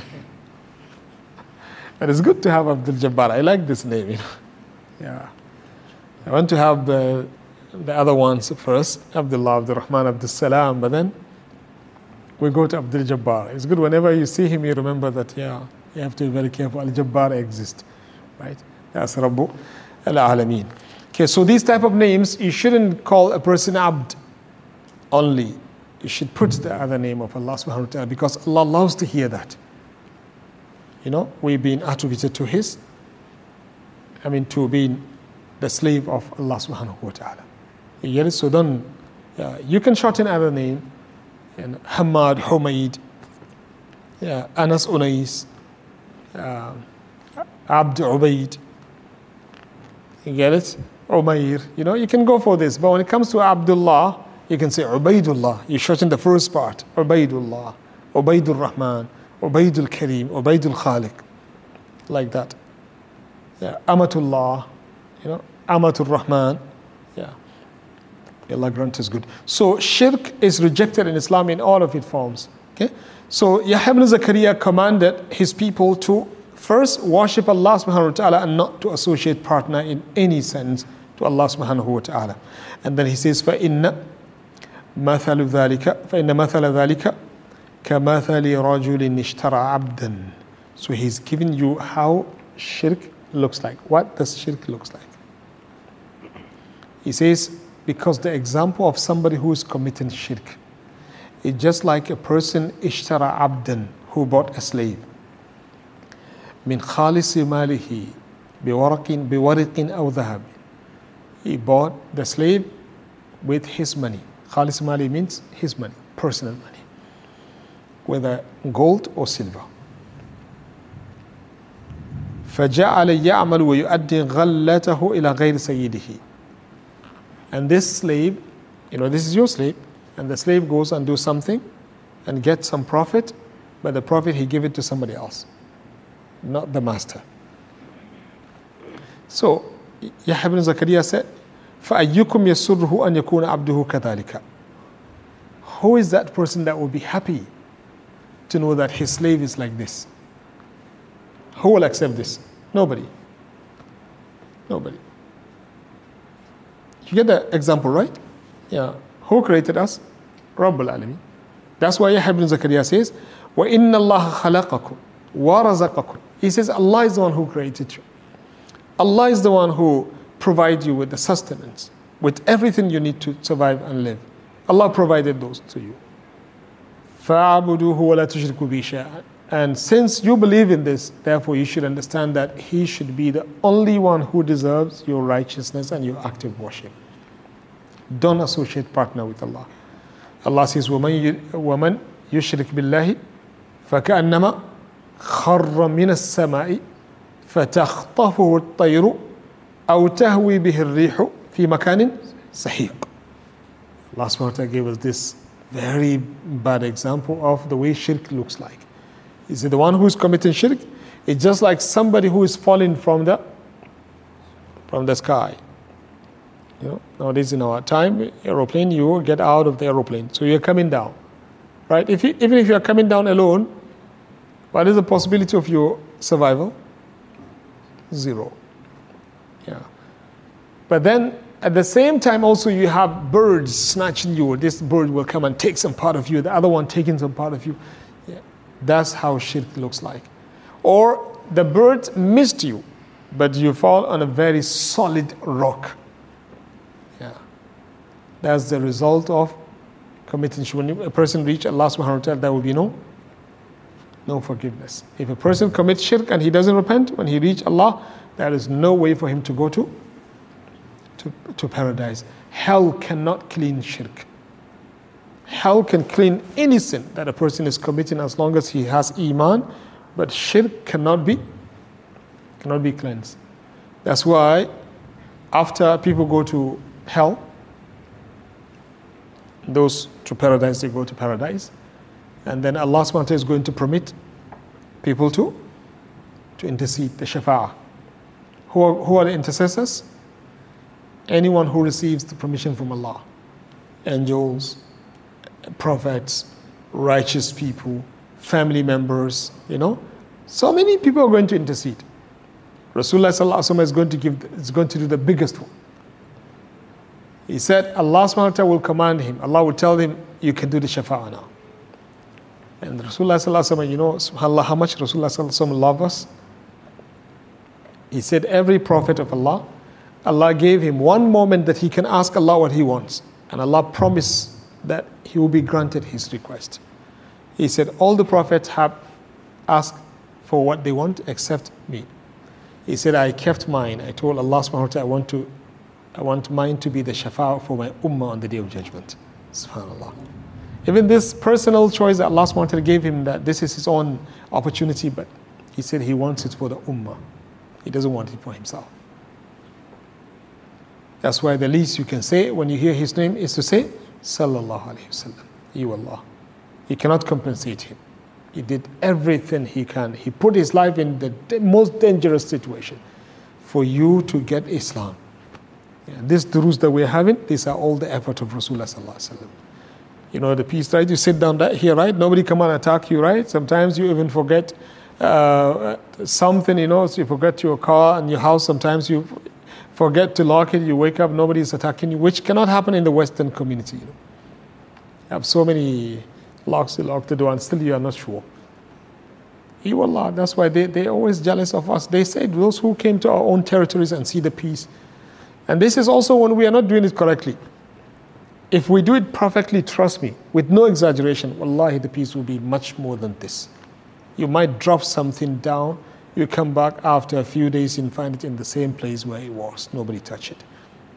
But it's good to have Abdul Jabbar. I like this name. You know? Yeah. I want to have the, the other ones first. Abdullah, Abdul Rahman, Abdul Salam. But then we go to Abdul Jabbar. It's good whenever you see him, you remember that, yeah, you have to be very careful. Al-Jabbar exists. Right? That's Rabbu al-Alameen. Okay, so these type of names, you shouldn't call a person Abd only. You should put the other name of Allah subhanahu wa ta'ala, because Allah loves to hear that. You know, we've been attributed to His, I mean, to being the slave of Allah subhanahu wa ta'ala. You get it? So then, uh, you can shorten other name, and Hamad, Humaid, yeah, Anas Unais, uh, Abd Ubaid. You get it? Umair. You know, you can go for this. But when it comes to Abdullah, you can say Ubaidullah. You shorten the first part. Ubaidullah, Ubaidur Rahman, Ubaidul Kareem, Ubaidul Khaliq. Like that. Yeah. Amatullah. You know, Amatul Rahman. Yeah. Allah grant is good. So shirk is rejected in Islam in all of its forms. Okay? So Yahya ibn Zakaria commanded his people to first worship Allah subhanahu wa ta'ala and not to associate partner in any sense to Allah subhanahu wa ta'ala. And then he says, فَإِنَّ مَثَلُ ذَلِكَ فَإِنَّ مَثَلَ ذَلِكَ كَمَثَلِ رَجُلٍ اشْتَرَى عَبْدًا. So he's giving you how shirk looks like. What does shirk looks like? He says, because the example of somebody who is committing shirk, it's just like a person ishtara abdan, who bought a slave. Min khalisi malihi biwaraqin biwaraqin aw dhahab. He bought the slave with his money. Khalis mali means his money, personal money, whether gold or silver. فجعل يعمل ويؤدي غلته إلى غير سيده. And this slave, you know, this is your slave, and the slave goes and do something and gets some profit, but the profit he give it to somebody else, not the master. So Yahya ibn Zakaria said, فَأَيُّكُمْ يَسُرُّهُ أَنْ يَكُونَ عَبْدُهُ كَذَلِكَ. Who is that person that will be happy to know that his slave is like this? Who will accept this? Nobody. Nobody. You get the example, right? Yeah. Who created us? Rabbul Alameen. That's why Yahya ibn Zakaria says, وَإِنَّ اللَّهَ خَلَقَكُمْ وَرَزَقَكُمْ. He says Allah is the one who created you. Allah is the one who provides you with the sustenance, with everything you need to survive and live. Allah provided those to you. فَاعْبُدُوهُ وَلَا تُشْرِكُوا بِهِ شَيْئًا. And since you believe in this, therefore you should understand that He should be the only one who deserves your righteousness and your active worship. Don't associate partner with Allah. Allah says, وَمَنْ يُشْرِكْ بِاللَّهِ فَكَأَنَّمَا خَرَّ مِنَ السَّمَاءِ فَتَخْطَفُهُ الطَّيْرُ أَوْ تَهْوِي بِهِ الرِّيحُ فِي مَكَانٍ سَحِيقٍ. Allah subhanahu wa ta'ala gave us this very bad example of the way shirk looks like. He said the one who is committing shirk is just like somebody who is falling from the from the sky. You know, nowadays in our time, aeroplane, you get out of the aeroplane, so you're coming down, right? If you, even if you're coming down alone, what is the possibility of your survival? Zero. Yeah. But then at the same time also you have birds snatching you. This bird will come and take some part of you, the other one taking some part of you. Yeah. That's how shirk looks like. Or the bird missed you, but you fall on a very solid rock. Yeah. That's the result of committing shirk. When a person reaches Allah subhanahu wa ta'ala, there will be no no forgiveness. If a person commits shirk and he doesn't repent, when he reaches Allah, there is no way for him to go to To, to paradise. Hell cannot clean shirk. Hell can clean any sin that a person is committing as long as he has iman, but shirk cannot be cannot be cleansed. That's why after people go to hell, those to paradise, they go to paradise, and then Allah subhanahu wa ta'ala is going to permit people to to intercede, the shafa'ah. Who are, who are the intercessors? Anyone who receives the permission from Allah. Angels, prophets, righteous people, family members, you know. So many people are going to intercede. Rasulullah sallallahu alaihi wasallam is going to give, is going to do the biggest one. He said, Allah subhanahu wa ta'ala will command him. Allah will tell him, you can do the shafa'ah now. And Rasulullah sallallahu alaihi wasallam, you know, subhanAllah, how much Rasulullah sallallahu alaihi wasallam loves us. He said, every prophet of Allah, Allah gave him one moment that he can ask Allah what he wants. And Allah promised that he will be granted his request. He said, all the prophets have asked for what they want except me. He said, I kept mine. I told Allah subhanahu wa ta'ala, I want to, I want mine to be the shafa' for my ummah on the day of judgment. SubhanAllah. Even this personal choice that Allah subhanahu wa ta'ala gave him, that this is his own opportunity, but he said he wants it for the ummah. He doesn't want it for himself. That's why the least you can say when you hear his name is to say, Sallallahu Alaihi Wasallam, you Allah. You cannot compensate him. He did everything he can. He put his life in the most dangerous situation for you to get Islam. Yeah, this durus that we're having, these are all the effort of Rasulullah Sallallahu Alaihi Wasallam. You know the peace, right? You sit down right here, right? Nobody come and attack you, right? Sometimes you even forget uh, something, you know, so you forget your car and your house. Sometimes you forget to lock it. You wake up, nobody is attacking you, which cannot happen in the Western community. You know? You have so many locks to lock the door and still you are not sure. You Allah, that's why they, they're always jealous of us. They say those who came to our own territories and see the peace. And this is also when we are not doing it correctly. If we do it perfectly, trust me, with no exaggeration, wallahi, the peace will be much more than this. You might drop something down, you come back after a few days and find it in the same place where it was. Nobody touched it.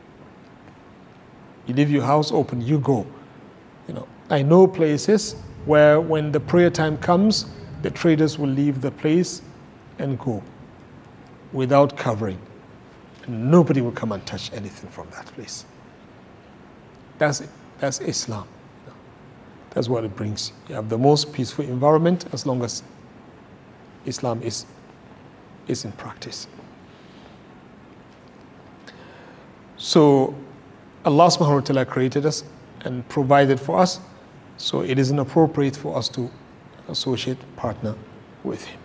You leave your house open, you go. You know, I know places where when the prayer time comes, the traders will leave the place and go without covering. And nobody will come and touch anything from that place. That's it. That's Islam. That's what it brings. You have the most peaceful environment as long as Islam is, is in practice. So Allah subhanahu wa ta'ala created us and provided for us. So it is inappropriate for us to associate, partner with Him.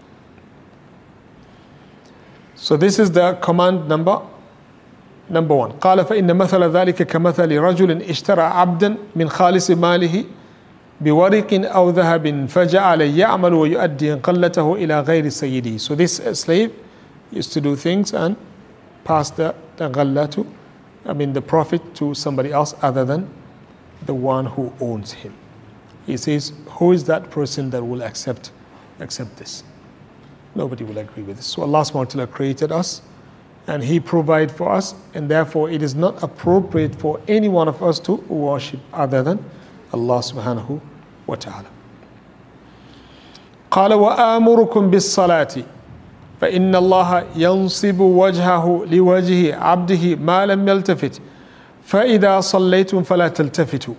So this is the command number number one. قال فإن مثل ذلك كمثل رجل اشترى عبدا من خالص ماله بورق أو ذهب فجعل يعمل ويؤدي قلته إلى غير سيده. So this slave used to do things and pass the, the غلة to, I mean the profit to somebody else other than the one who owns him. He says, who is that person that will accept accept this? Nobody will agree with this. So Allah subhanahu wa ta'ala created us and He provided for us, and therefore it is not appropriate for any one of us to worship other than Allah subhanahu wa ta'ala. قال وآمركم بالصلاة فإن الله ينصب وجهه لوجه عبده ما لم يلتفت فإذا صليتم فلا تلتفتوا.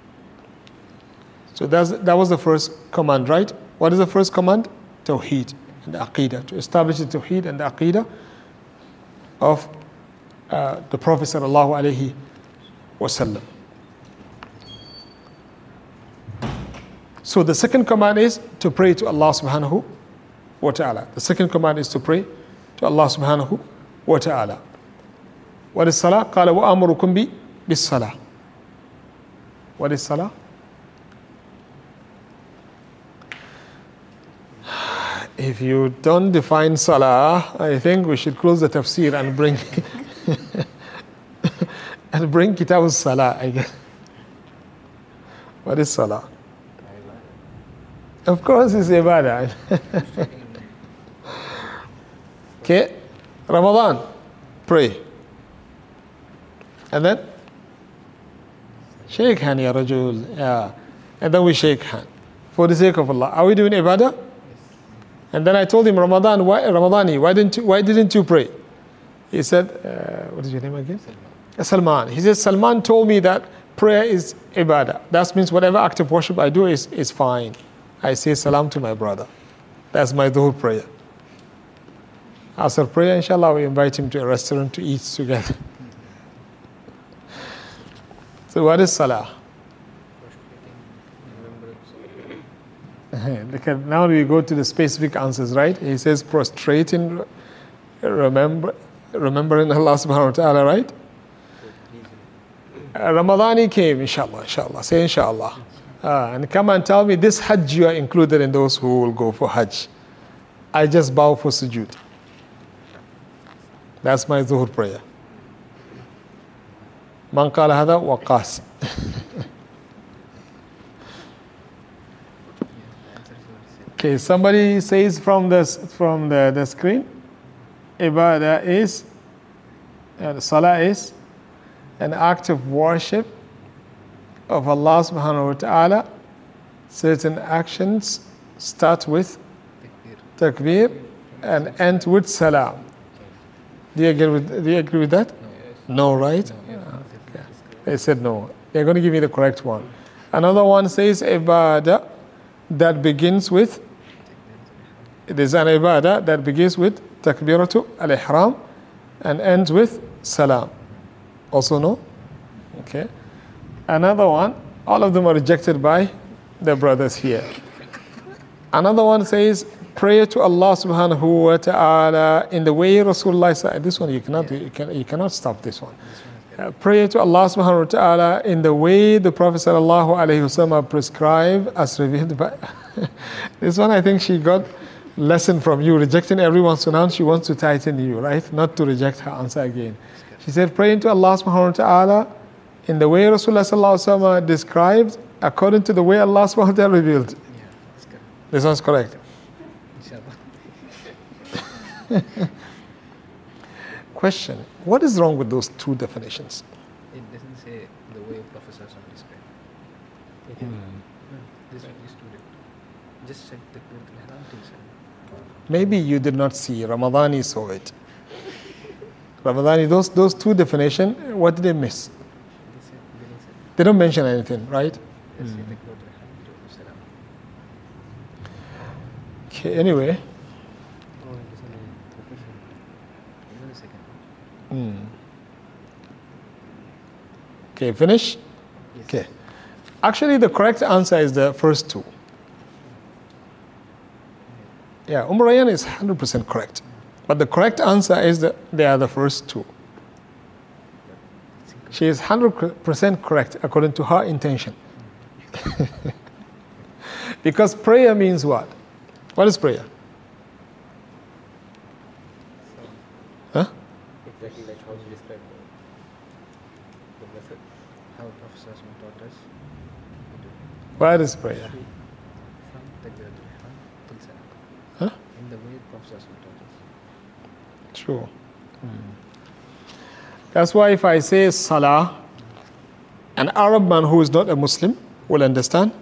So that's, that was the first command, right? What is the first command? Tawheed and Aqidah. To establish the Tawheed and the Aqidah of uh, the Prophet sallallahu alaihi wasallam. So the second command is to pray to Allah subhanahu wa ta'ala. The second command is to pray to Allah subhanahu wa ta'ala. What is salah? قال وأمركم بي بالصلاة. What is salah? If you don't define salah, I think we should close the tafsir and bring and bring kitab al-salah, I guess. What is salah? Of course it's ibadah. Okay, Ramadan, pray. And then shake hand, ya rajul. Yeah. And then we shake hand. For the sake of Allah. Are we doing ibadah? And then I told him, Ramadan, why, Ramadani, why didn't you, why didn't you pray? He said, uh, what is your name again? Salman. Salman. He said, Salman told me that prayer is ibadah. That means whatever act of worship I do is, is fine. I say salam to my brother. That's my dhuhr prayer. After prayer, inshallah, we invite him to a restaurant to eat together. So what is salah? Look at, now we go to the specific answers, right? He says prostrating, remember, remembering Allah subhanahu wa ta'ala, right? Uh, Ramadani came, inshallah, inshallah. Say inshallah. Uh, and come and tell me this Hajj you are included in those who will go for Hajj. I just bow for sujood. That's my dhuhr prayer. Man qala hada waqas. Okay, somebody says from the from the, the screen, ibadah is, uh, salah is an act of worship of Allah subhanahu wa ta'ala. Certain actions start with takbir and end with salam. Do you agree with, do you agree with that? No, yes. No, right? No, yes. Okay. They said no. They're going to give me the correct one. Another one says ibadah that begins with, it is an ibadah that begins with takbiratu al-ihram and ends with salam. Also no? Okay. Another one All of them are rejected by the brothers here. Another one says, prayer to Allah subhanahu wa ta'ala in the way Rasulullah said. This one you cannot, you, can, you cannot stop this one. Uh, prayer to Allah subhanahu wa ta'ala in the way the Prophet sallallahu alayhi wasallam prescribed as revealed by. This one I think she got lesson from you, rejecting everyone, so now she wants to tighten you, right? Not to reject her answer again. She said, praying to Allah subhanahu wa ta'ala in the way Rasulullah sallallahu alayhi wasallam described according to the way Allah subhanahu wa ta'ala revealed. Yeah, that's correct. This one's correct. Inshallah. Question, what is wrong with those two definitions? It doesn't say the way Prophet Sallallahu described. Okay. Hmm. No, this one is too different. Just said the Ihram thing, sir. Maybe you did not see, Ramadani saw it. Ramadani, those, those two definitions, what did they miss? They said, they didn't say, They don't mention anything, right? they said the Ihram to Salam. Okay, anyway. Oh, it doesn't mean profession. Wait a second. Hmm. Okay, finish? Yes. Okay. Actually, the correct answer is the first two. Yeah, Umm Rayyan is one hundred percent correct. But the correct answer is that they are the first two. She is one hundred percent correct according to her intention. Because prayer means what? What is prayer? Huh? Exactly like how you described the, the method, how Prophet Sallallahu taught us to do. What is prayer? From Takbiratul Ihram till Salam. Huh? In the way Prophet Sallallahu taught us. True. That's why if I say Salah, an Arab man who is not a Muslim will understand.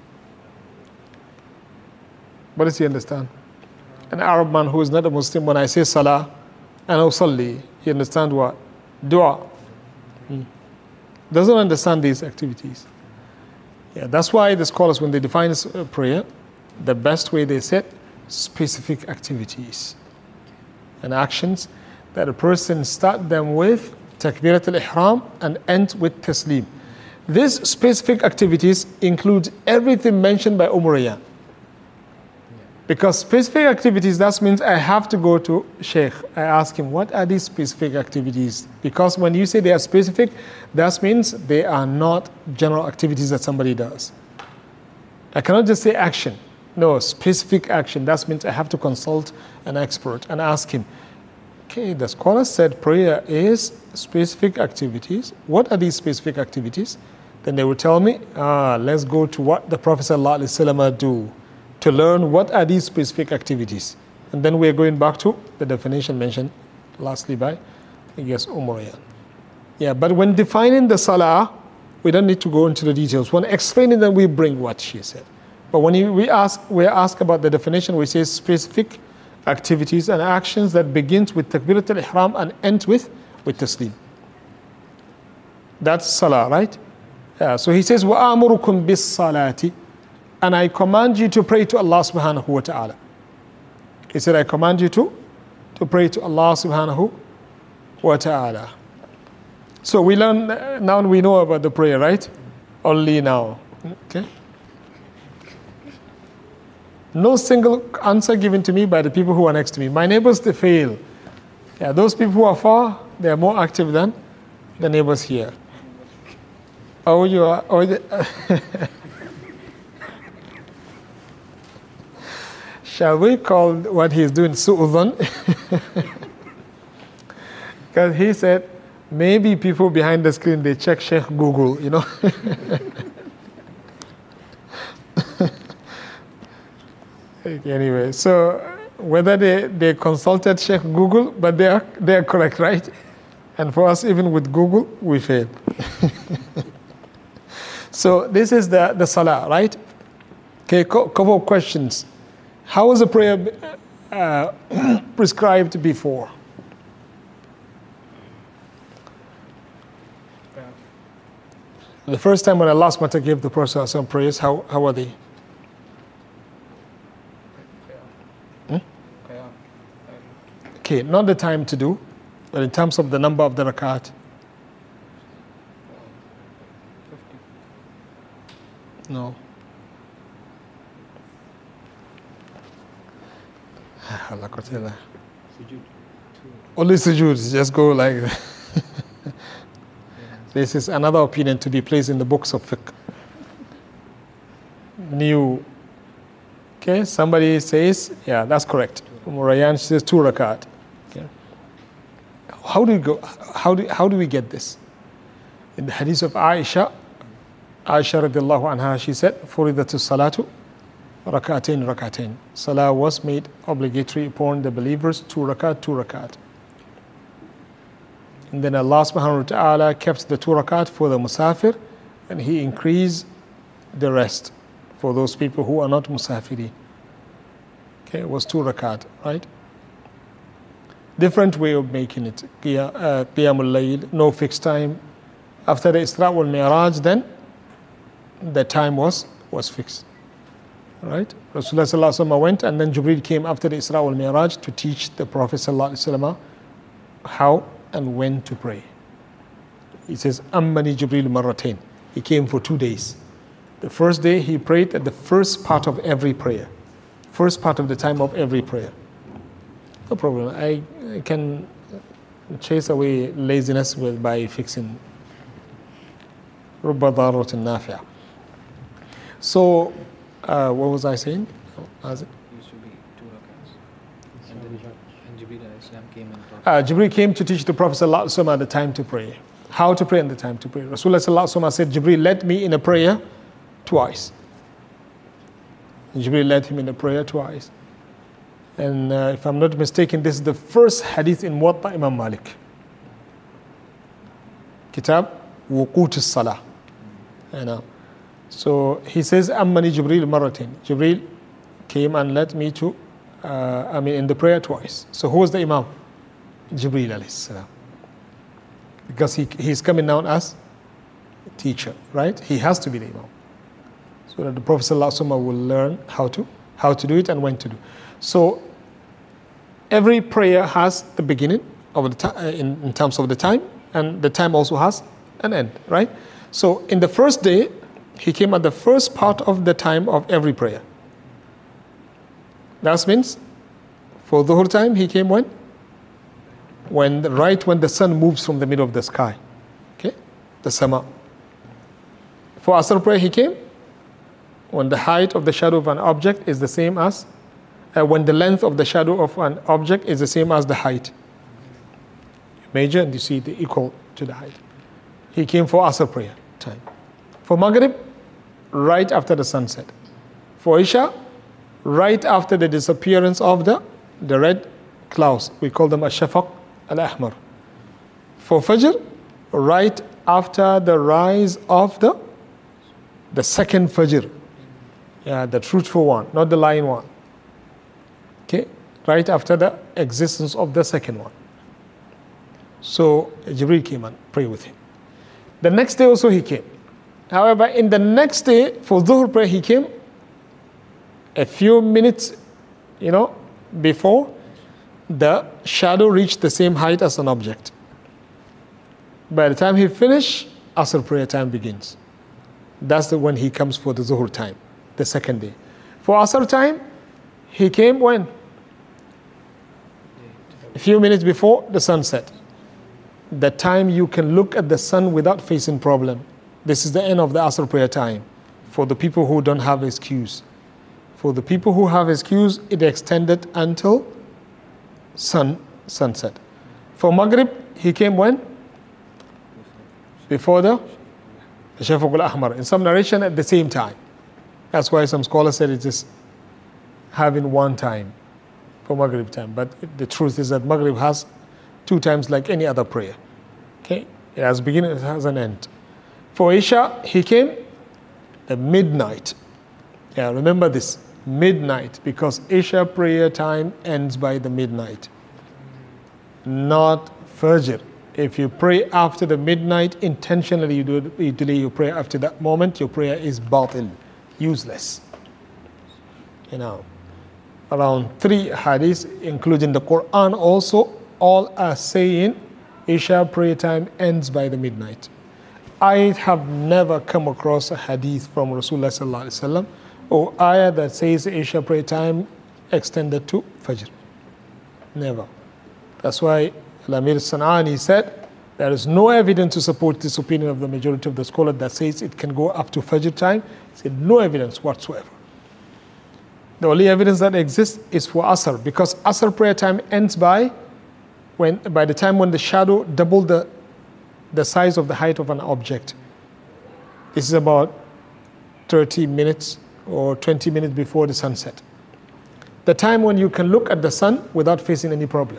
What does he understand? An Arab man who is not a Muslim, when I say Salah and Usalli, he understands what? Dua. Hmm. Doesn't understand these activities. Yeah, that's why the scholars, when they define uh, prayer, the best way they set specific activities and actions that a person start them with Takbirat al-Ihram and end with Taslim. These specific activities include everything mentioned by Umm Rayyan. Because specific activities, that means I have to go to Sheikh. I ask him, what are these specific activities? Because when you say they are specific, that means they are not general activities that somebody does. I cannot just say action. No, specific action. That means I have to consult an expert and ask him, okay, the scholar said prayer is specific activities. What are these specific activities? Then they will tell me, ah, let's go to what the Prophet ﷺ do to learn what are these specific activities. And then we're going back to the definition mentioned lastly by, I guess, Umm Rayyan. Yeah, but when defining the salah, we don't need to go into the details. When explaining them, we bring what she said. But when you, we ask, we ask about the definition, we say specific activities and actions that begins with Takbirat al-Ihram and ends with, with Taslim. That's salah, right? Yeah, so he says, وَآمُرُكُمْ بِالصَّلَاةِ and I command you to pray to Allah subhanahu wa ta'ala. He said, I command you to, to pray to Allah subhanahu wa ta'ala. So we learn, now we know about the prayer, right? Only now. Okay? No single answer given to me by the people who are next to me. My neighbors, they fail. Yeah, those people who are far, they are more active than the neighbors here. Oh, you are. Oh, the, shall we call what he's doing su'udhan? Because he said, maybe people behind the screen, they check Sheikh Google, you know. Anyway, so whether they, they consulted Sheikh Google, but they are, they are correct, right? And for us, even with Google, we fail. So this is the, the salah, right? Okay, co- couple of questions. How was the prayer uh, prescribed before? The first time when Allah subhanahu wa ta'ala gave the Prophet some prayers, how, how were they? Hmm? Okay, not the time to do, but in terms of the number of the rakat. No. Allah Qatila. Sujood. Only sujood, just go like that. This is another opinion to be placed in the books of fiqh. New. Okay, somebody says, yeah, that's correct. Murayan says two rakat. Okay. How do we go? How do how do we get this? In the hadith of Aisha, Aisha radiallahu anha, she said, "Furidatu salatu rakatain rakatain." Salah was made obligatory upon the believers, two rakat, two rakat. And then Allah subhanahu wa ta'ala kept the two rakat for the musafir, and He increased the rest for those people who are not musafiri. Okay, it was two rakat, right? Different way of making it. Qiyamul Layl, no fixed time. After the Isra wal Mi'raj, then the time was, was fixed. Right? Rasulullah sallallahu alaihi wasallam went, and then Jibreel came after the Isra wal Mi'raj to teach the Prophet sallallahu alaihi wasallam how and when to pray. He says, Ammani Jibreel marratain. He came for two days. The first day he prayed at the first part of every prayer. First part of the time of every prayer. No problem. I, I can chase away laziness with, by fixing Rubba Dharratin Nafi'a. So, uh, what was I saying? Oh, it? It used to be two rakats. And then and Jibreel alayhi salam came and taught. Uh, Jibreel came to teach the Prophet sallallahu alaihi wasallam the time to pray. How to pray and the time to pray. Rasulullah sallallahu alaihi wasallam said, Jibreel led me in a prayer twice. Jibreel led him in a prayer twice. And uh, if I'm not mistaken, this is the first hadith in Muwatta Imam Malik. Kitab Wuqut as-Salah. You know. So he says, Ammani Jibreel marratin. Jibreel came and led me to, uh, I mean, in the prayer twice. So who was the Imam? Jibreel alayhi salam. Because he he's coming down as teacher, right? He has to be the Imam. So that the Prophet ﷺ will learn how to how to do it and when to do. So every prayer has the beginning of the time in, in terms of the time, and the time also has an end, right? So in the first day, he came at the first part of the time of every prayer. That means for Dhuhr time he came when? When the, right when the sun moves from the middle of the sky. Okay? The sama. For Asr prayer he came when the height of the shadow of an object is the same as uh, when the length of the shadow of an object is the same as the height. You measure and you see the equal to the height. He came for Asr prayer time. For Maghrib, right after the sunset. For Isha, right after the disappearance of the, the red clouds. We call them Ash-Shafaq al-Ahmar. For Fajr, right after the rise of the, the second Fajr. Yeah, the truthful one, not the lying one. Okay, right after the existence of the second one. So Jibreel came and prayed with him. The next day also he came. However, in the next day, for Dhuhr prayer, he came a few minutes, you know, before the shadow reached the same height as an object. By the time he finished, Asr prayer time begins. That's the when he comes for the Dhuhr time, the second day. For Asr time, he came when? A few minutes before the sunset. The time you can look at the sun without facing problem. This is the end of the Asr prayer time for the people who don't have excuse. For the people who have excuse, it extended until sun sunset. For Maghrib, he came when? Before the Shafaq al-Ahmar. In some narration, at the same time. That's why some scholars said it is having one time for Maghrib time. But the truth is that Maghrib has two times like any other prayer. Okay? It has beginning, it has an end. For Isha, he came at midnight. Yeah, remember this, midnight, because Isha prayer time ends by the midnight, not Fajr. If you pray after the midnight, intentionally you, do, you delay your prayer after that moment, your prayer is batil, useless. You know, around three hadiths, including the Quran also, all are saying Isha prayer time ends by the midnight. I have never come across a hadith from Rasulullah sallallahu alaihi wasallam or ayah that says Isha prayer time extended to Fajr. Never. That's why Al-Amir San'ani said there is no evidence to support this opinion of the majority of the scholars that says it can go up to Fajr time. He said no evidence whatsoever. The only evidence that exists is for Asr, because Asr prayer time ends by when by the time when the shadow doubled the the size of the height of an object. This is about thirty minutes or twenty minutes before the sunset. The time when you can look at the sun without facing any problem.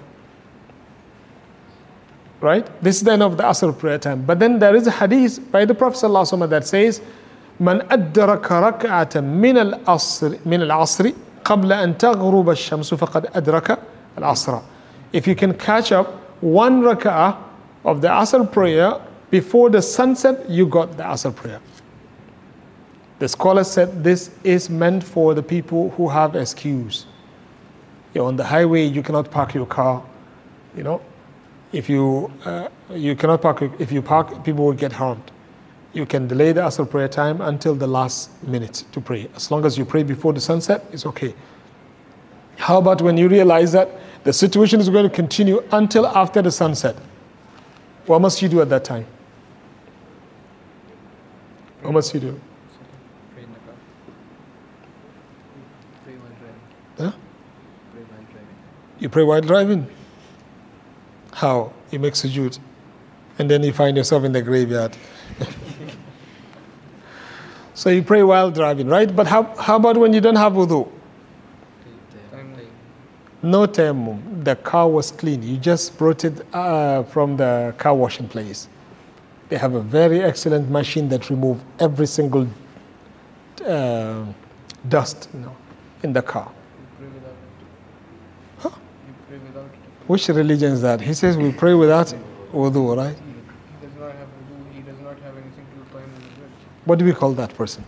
Right? This is the end of the Asr prayer time. But then there is a hadith by the Prophet ﷺ that says, من أدرك ركعة من العصر من العصر قبل أن تغرب الشمس فقد أدرك العصر. If you can catch up one rak'ah of the Asr prayer before the sunset, you got the Asr prayer. The scholar said this is meant for the people who have excuse. You're on the highway, you cannot park your car. You know, if you uh, you cannot park, if you park, people will get harmed. You can delay the Asr prayer time until the last minute to pray. As long as you pray before the sunset, it's okay. How about when you realize that the situation is going to continue until after the sunset? What must you do at that time? What must you do? Pray in the car. Pray while driving. Huh? Pray while driving. You pray while driving? How? You make sujood. And then you find yourself in the graveyard. So you pray while driving, right? But how, how about when you don't have wudu? No tayammum. The car was clean. You just brought it uh, from the car washing place. They have a very excellent machine that removes every single uh, dust, you know, in the car. You pray without it. Huh? You pray without it. Which religion is that? He says we pray without wudu, right? He does not have wudu. He does not have anything to apply in the bread. What do we call that person?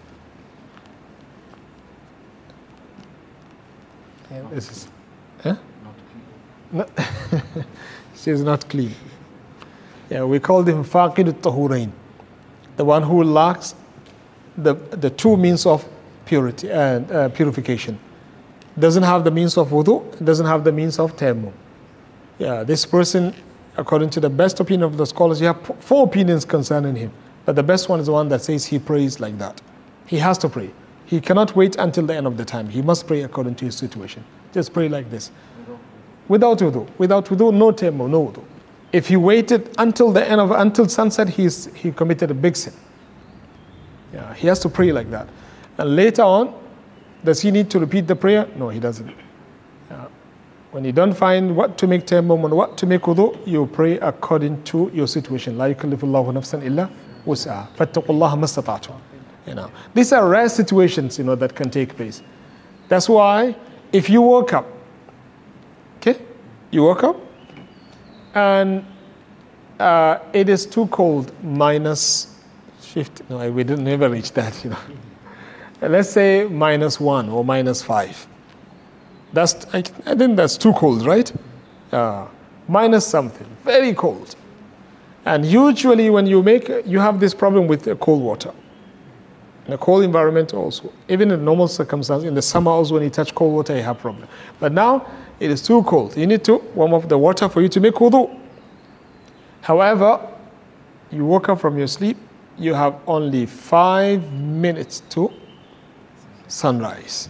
Yeah. This is, huh? Not clean. No. She is not clean. Yeah, we call him Faqid al-Tahurain, the one who lacks the the two means of purity and uh, purification. Doesn't have the means of wudu, doesn't have the means of tayammum. Yeah, this person, according to the best opinion of the scholars, you have four opinions concerning him. But the best one is the one that says he prays like that. He has to pray. He cannot wait until the end of the time. He must pray according to his situation. Just pray like this. Without wudu. Without wudu, no tayammum, no wudu. If he waited until the end of until sunset, he's he committed a big sin. Yeah, he has to pray like that. And later on, does he need to repeat the prayer? No, he doesn't. Yeah. When you don't find what to make tayammum and what to make wudu, you pray according to your situation. La yukallifullahu nafsan illa wus'aha. Fattaqullaha mastata'tum. You know, these are rare situations, you know, that can take place. That's why if you woke up, okay, you woke up, and uh, it is too cold, minus fifty. No, we didn't never reach that, you know. Let's say minus one or minus five. That's I, I think that's too cold, right? Uh, minus something, very cold. And usually when you make, you have this problem with uh, cold water. In a cold environment also. Even in normal circumstances, in the summer also when you touch cold water, you have problem. But now, it is too cold. You need to warm up the water for you to make wudu. However, you woke up from your sleep, you have only five minutes to sunrise.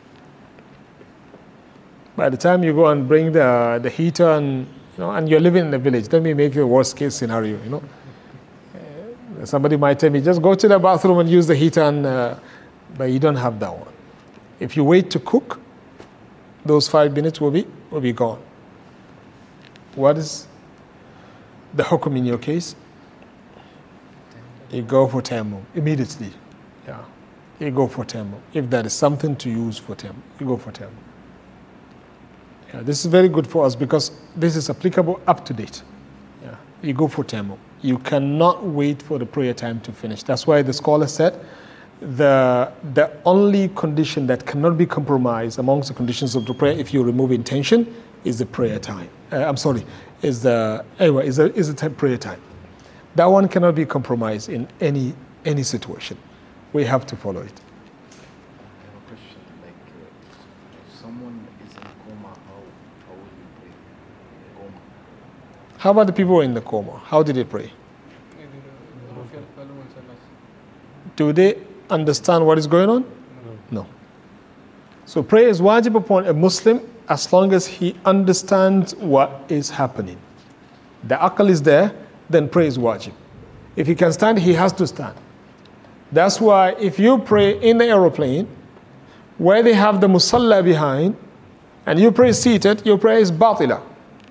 By the time you go and bring the, the heater and, you know, and you're living in a village, let me make the worst case scenario, you know. Somebody might tell me, just go to the bathroom and use the heater, and, uh, but you don't have that one. If you wait to cook, those five minutes will be will be gone. What is the hukum in your case? You go for tayammum immediately. Yeah, you go for tayammum. If there is something to use for tayammum, you go for tayammum. Yeah, this is very good for us because this is applicable up to date. Yeah, you go for tayammum. You cannot wait for the prayer time to finish. That's why the scholar said the, the only condition that cannot be compromised amongst the conditions of the prayer, if you remove intention, is the prayer time. Uh, I'm sorry, is the anyway, is the, is the time, prayer time. That one cannot be compromised in any any situation. We have to follow it. I have a question. Like, uh, if someone is in coma, how how will you pray? In coma. How about the people who are in the coma? How did they pray? Do they understand what is going on? No. So prayer is wajib upon a Muslim as long as he understands what is happening. The aql is there, then prayer is wajib. If he can stand, he has to stand. That's why if you pray in the aeroplane, where they have the musalla behind, and you pray seated, your prayer is batila.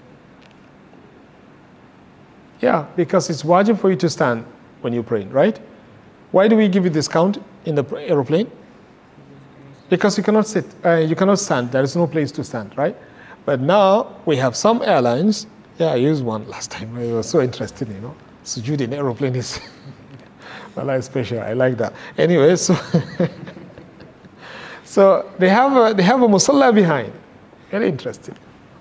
Yeah, because it's wajib for you to stand when you pray, right? Why do we give you discount in the aeroplane? Because you cannot sit, uh, you cannot stand. There is no place to stand, right? But now we have some airlines. Yeah, I used one last time. It was so interesting, you know. Sujood in aeroplane is well, I special. I like that. Anyway, so so they have a, they have a musalla behind. Very interesting.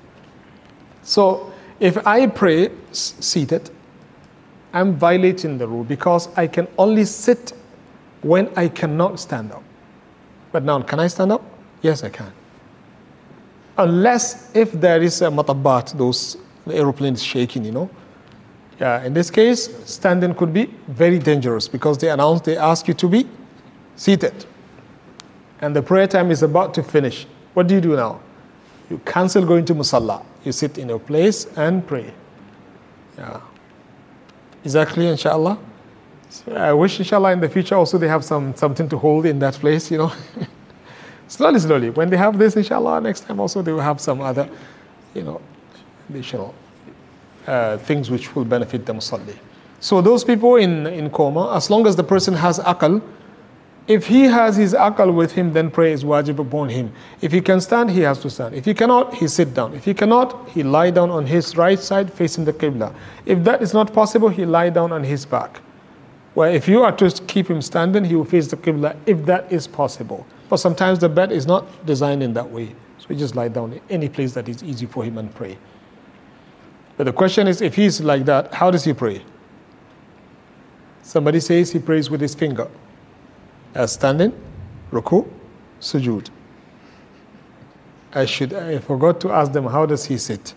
So if I pray s- seated, I'm violating the rule because I can only sit when I cannot stand up. But now, can I stand up? Yes, I can. Unless if there is a matabat, those the aeroplane is shaking, you know. Yeah, in this case, standing could be very dangerous because they announce, they ask you to be seated. And the prayer time is about to finish. What do you do now? You cancel going to musalla. You sit in your place and pray. Yeah. Is that clear, inshallah? So I wish, inshallah, in the future also they have some something to hold in that place, you know. slowly, slowly. When they have this, inshallah, next time also they will have some other, you know, additional uh, things which will benefit the musalli. So those people in, in coma, as long as the person has aql, if he has his aql with him, then prayer is wajib upon him. If he can stand, he has to stand. If he cannot, he sit down. If he cannot, he lie down on his right side facing the qibla. If that is not possible, he lie down on his back. Well, if you are to keep him standing, he will face the qibla if that is possible. But sometimes the bed is not designed in that way. So he just lie down in any place that is easy for him and pray. But the question is, if he's like that, how does he pray? Somebody says he prays with his finger. As standing, ruku, sujood. I should, I forgot to ask them, how does he sit?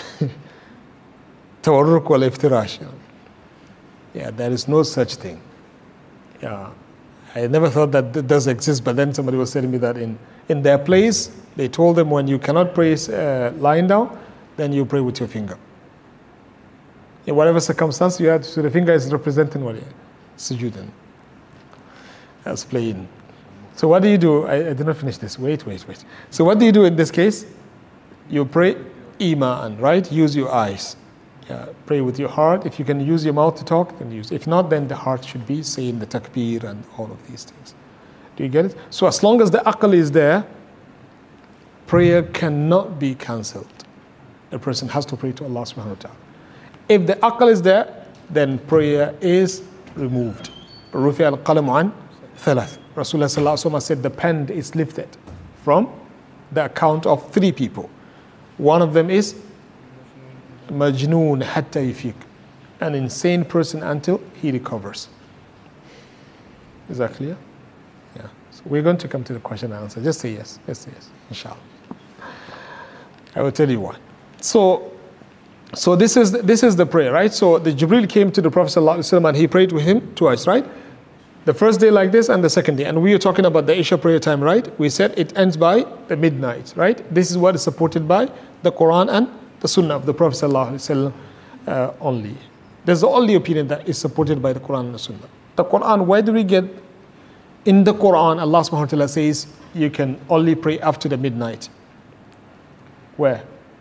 Tawarruk wal iftirash. Yeah, there is no such thing. Yeah, I never thought that it does exist, but then somebody was telling me that in, in their place, they told them when you cannot pray uh, lying down, then you pray with your finger. In whatever circumstance you have to, so the finger is representing what? Sujood. That's plain. So what do you do? I, I did not finish this. Wait, wait, wait. So what do you do in this case? You pray iman, right? Use your eyes. Yeah, pray with your heart. If you can use your mouth to talk, then use. If not, then the heart should be saying the takbir and all of these things. Do you get it? So as long as the aql is there, prayer cannot be cancelled. The person has to pray to Allah subhanahu wa ta'ala. If the aql is there, then prayer is removed. Rufi al-qalam an thalath. Rasulullah sallallahu alaihi wasallam said the pen is lifted from the account of three people. One of them is majnoon hatta yafik, an insane person until he recovers. Is that clear? Yeah. So we're going to come to the question and answer. Just say yes. Just say yes. Inshallah. I will tell you why. So, so this is this is the prayer, right? So the Jibril came to the Prophet sallallahu alaihi wasallam and he prayed with him twice, right? The first day like this and the second day. And we are talking about the Isha prayer time, right? We said it ends by the midnight, right? This is what is supported by the Quran and the Sunnah of the Prophet ﷺ, uh, only. There's the only opinion that is supported by the Quran and the Sunnah. The Quran, where do we get? In the Quran, Allah subhanahu wa ta'ala says you can only pray up to the midnight. Where?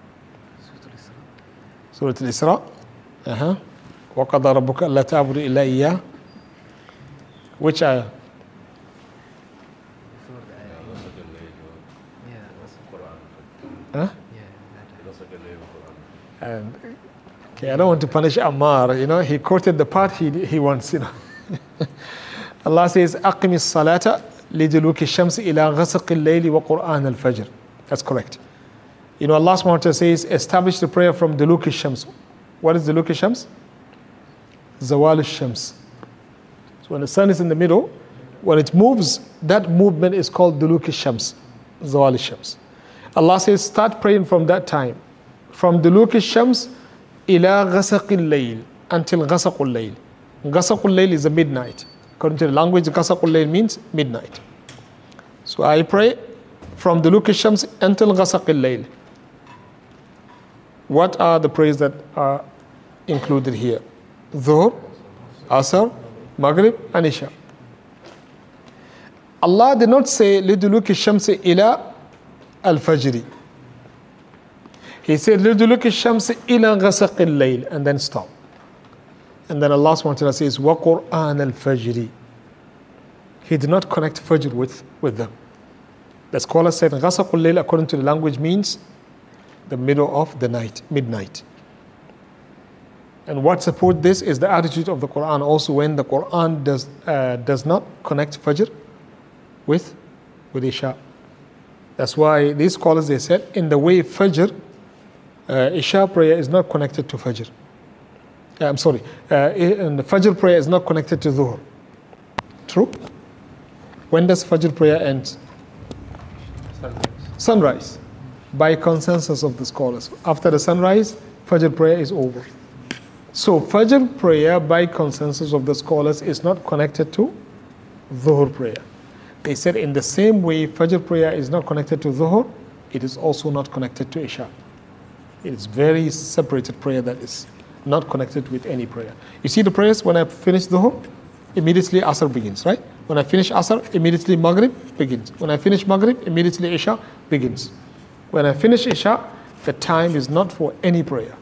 Surah Al-Isra. Uh-huh. وَقَضَى رَبُّكَ أَلَّا تَعْبُدُوا إِلَّا إِيَّاهُ. Which ayah? Huh? And okay, I don't want to punish Ammar. You know, he quoted the part he he wants. You know, Allah says, "Aqim as-salata liduluki shamsi ila ghasaq al-layli wa Qur'an al-fajr." That's correct. You know, Allah subhanahu wa ta'ala says, "Establish the prayer from duluki shams." What is duluki shams? Zawal al-Shams. So when the sun is in the middle, when it moves, that movement is called Duluk al-Shams, Zawal al-Shams. Allah says, start praying from that time. From Duluk al-Shams ila Ghasaq al-Layl, until Ghasaq al-Layl. Ghasaq al-Layl is the midnight. According to the language, Ghasaq al-Layl means midnight. So I pray from Duluk al-Shams until Ghasaq al-Layl. What are the prayers that are included here? Dhuhr, Asr, Maghrib, and Isha. Allah did not say لِدُلُوكِ الشَّمْسِ إِلَى الْفَجْرِ. He said لِدُلُوكِ الشَّمْسِ إِلَى غَسَقِ اللَّيْلِ, and then stop. And then Allah subhanahu wa ta'ala says وَقُرْآنَ الْفَجْرِ. He did not connect Fajr with, with them. The scholar said غَسَقُ اللَّيْلِ according to the language means the middle of the night, midnight. And what supports this is the attitude of the Quran also, when the Quran does, uh, does not connect Fajr with, with Isha. That's why these scholars, they said, in the way Fajr, uh, Isha prayer is not connected to Fajr. Uh, I'm sorry, uh, and the Fajr prayer is not connected to Dhuhr. True? When does Fajr prayer end? Sunrise. Sunrise. By consensus of the scholars. After the sunrise, Fajr prayer is over. So Fajr prayer, by consensus of the scholars, is not connected to Dhuhr prayer. They said in the same way Fajr prayer is not connected to Dhuhr, it is also not connected to Isha. It is very separated prayer that is not connected with any prayer. You see the prayers, when I finish Dhuhr, immediately Asr begins, right? When I finish Asr, immediately Maghrib begins. When I finish Maghrib, immediately Isha begins. When I finish Isha, the time is not for any prayer.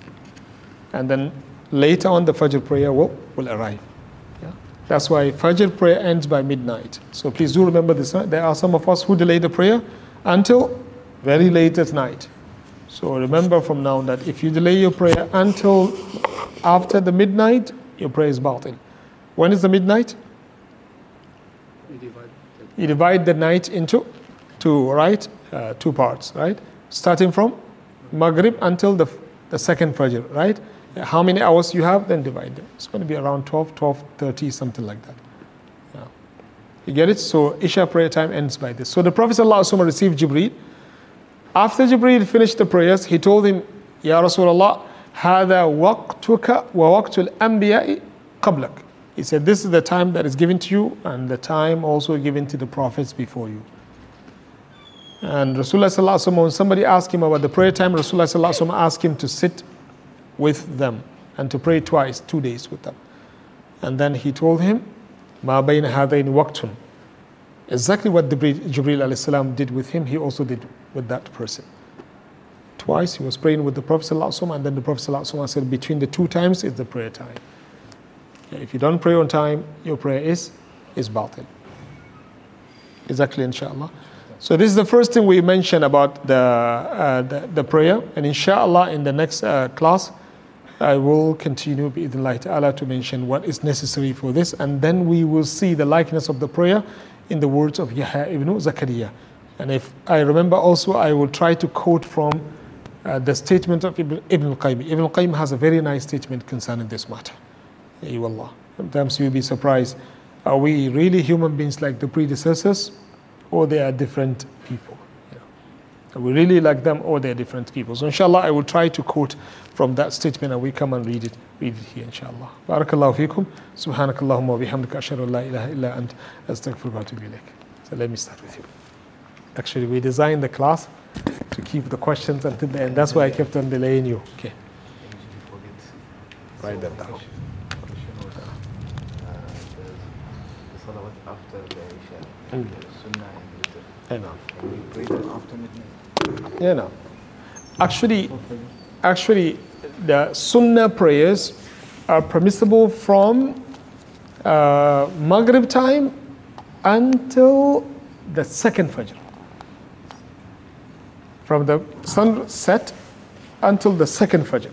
And then later on the Fajr prayer will, will arrive. Yeah? That's why Fajr prayer ends by midnight. So please do remember this. Right? There are some of us who delay the prayer until very late at night. So remember from now that if you delay your prayer until after the midnight, your prayer is batil. When is the midnight? You divide, you divide the night into two, right? Uh, two parts, right? Starting from Maghrib until the, the second Fajr, right? How many hours you have, then divide them. It's going to be around twelve, twelve thirty, something like that. Yeah. You get it? So Isha prayer time ends by this. So the Prophet ﷺ received Jibreel. After Jibreel finished the prayers, he told him, Ya Rasulullah, هذا وقتك ووقت الأنبياء قبلك. He said, this is the time that is given to you and the time also given to the prophets before you. And Rasulullah sallallahu alaihi wasallam, when somebody asked him about the prayer time, Rasulullah sallallahu alaihi wasallam asked him to sit with them and to pray twice, two days with them. And then he told him, Ma bayna hadayn waqtun. Exactly what Jibreel alayhi salam did with him, he also did with that person. Twice he was praying with the Prophet sallallahu alaihi wasallam, and then the Prophet sallallahu alaihi wasallam said, between the two times is the prayer time. Yeah, if you don't pray on time, your prayer is is batil. Exactly, inshallah. So this is the first thing we mentioned about the, uh, the, the prayer. And inshallah, in the next uh, class, I will continue bi'idhnillahi ta'ala to mention what is necessary for this. And then we will see the likeness of the prayer in the words of Yahya ibn Zakaria. And if I remember also, I will try to quote from uh, the statement of Ibn, Ibn al-Qayyim. Ibn al-Qayyim has a very nice statement concerning this matter. Aywallah. Sometimes you'll be surprised. Are we really human beings like the predecessors? Or they are different people? You know, are we really like them, or they are different people? So inshallah, I will try to quote from that statement, and we come and read it, read it here, inshallah. Barakallahu feekum. Subhanakallahumma wa bihamdika ashhadu an la ilaha illa ant astaghfiruka wa atubu ilayk. So let me start with you. Actually, we designed the class to keep the questions until the end. That's why I kept on delaying you. Okay. Write that down. After the Isha, Mm. the Sunnah and Witr. I know. Can we pray them after midnight? Yeah, no. Actually, actually, the Sunnah prayers are permissible from uh, Maghrib time until the second Fajr. From the sunset until the second Fajr.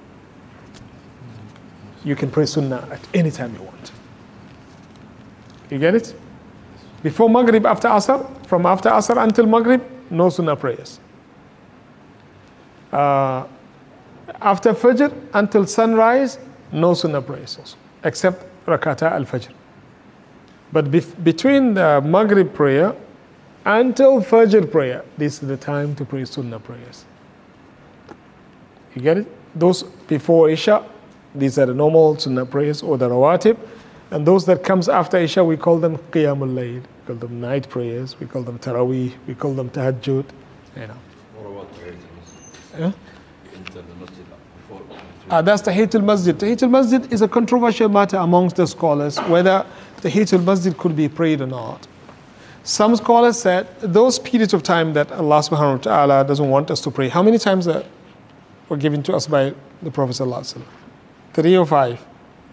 You can pray Sunnah at any time you want. You get it? Before Maghrib, after Asr, from after Asr until Maghrib, no Sunnah prayers. Uh, after Fajr until sunrise, no sunnah prayers also, except rakata al-fajr. But bef- between the Maghrib prayer until Fajr prayer, this is the time to pray sunnah prayers. You get it? Those before Isha, these are the normal sunnah prayers or the rawatib. And those that comes after Isha, we call them qiyamul layl. We call them night prayers. We call them taraweeh. We call them tahajjud. You know. What about Tahiyyat al-Masjid? Yeah? You enter the masjid before. Uh, that's Tahiyyat al-Masjid. Tahiyyat al-Masjid is a controversial matter amongst the scholars, whether Tahiyyat al-Masjid could be prayed or not. Some scholars said those periods of time that Allah subhanahu wa ta'ala doesn't want us to pray, how many times are, were given to us by the Prophet sallallahu alaihi wasallam? Three or five?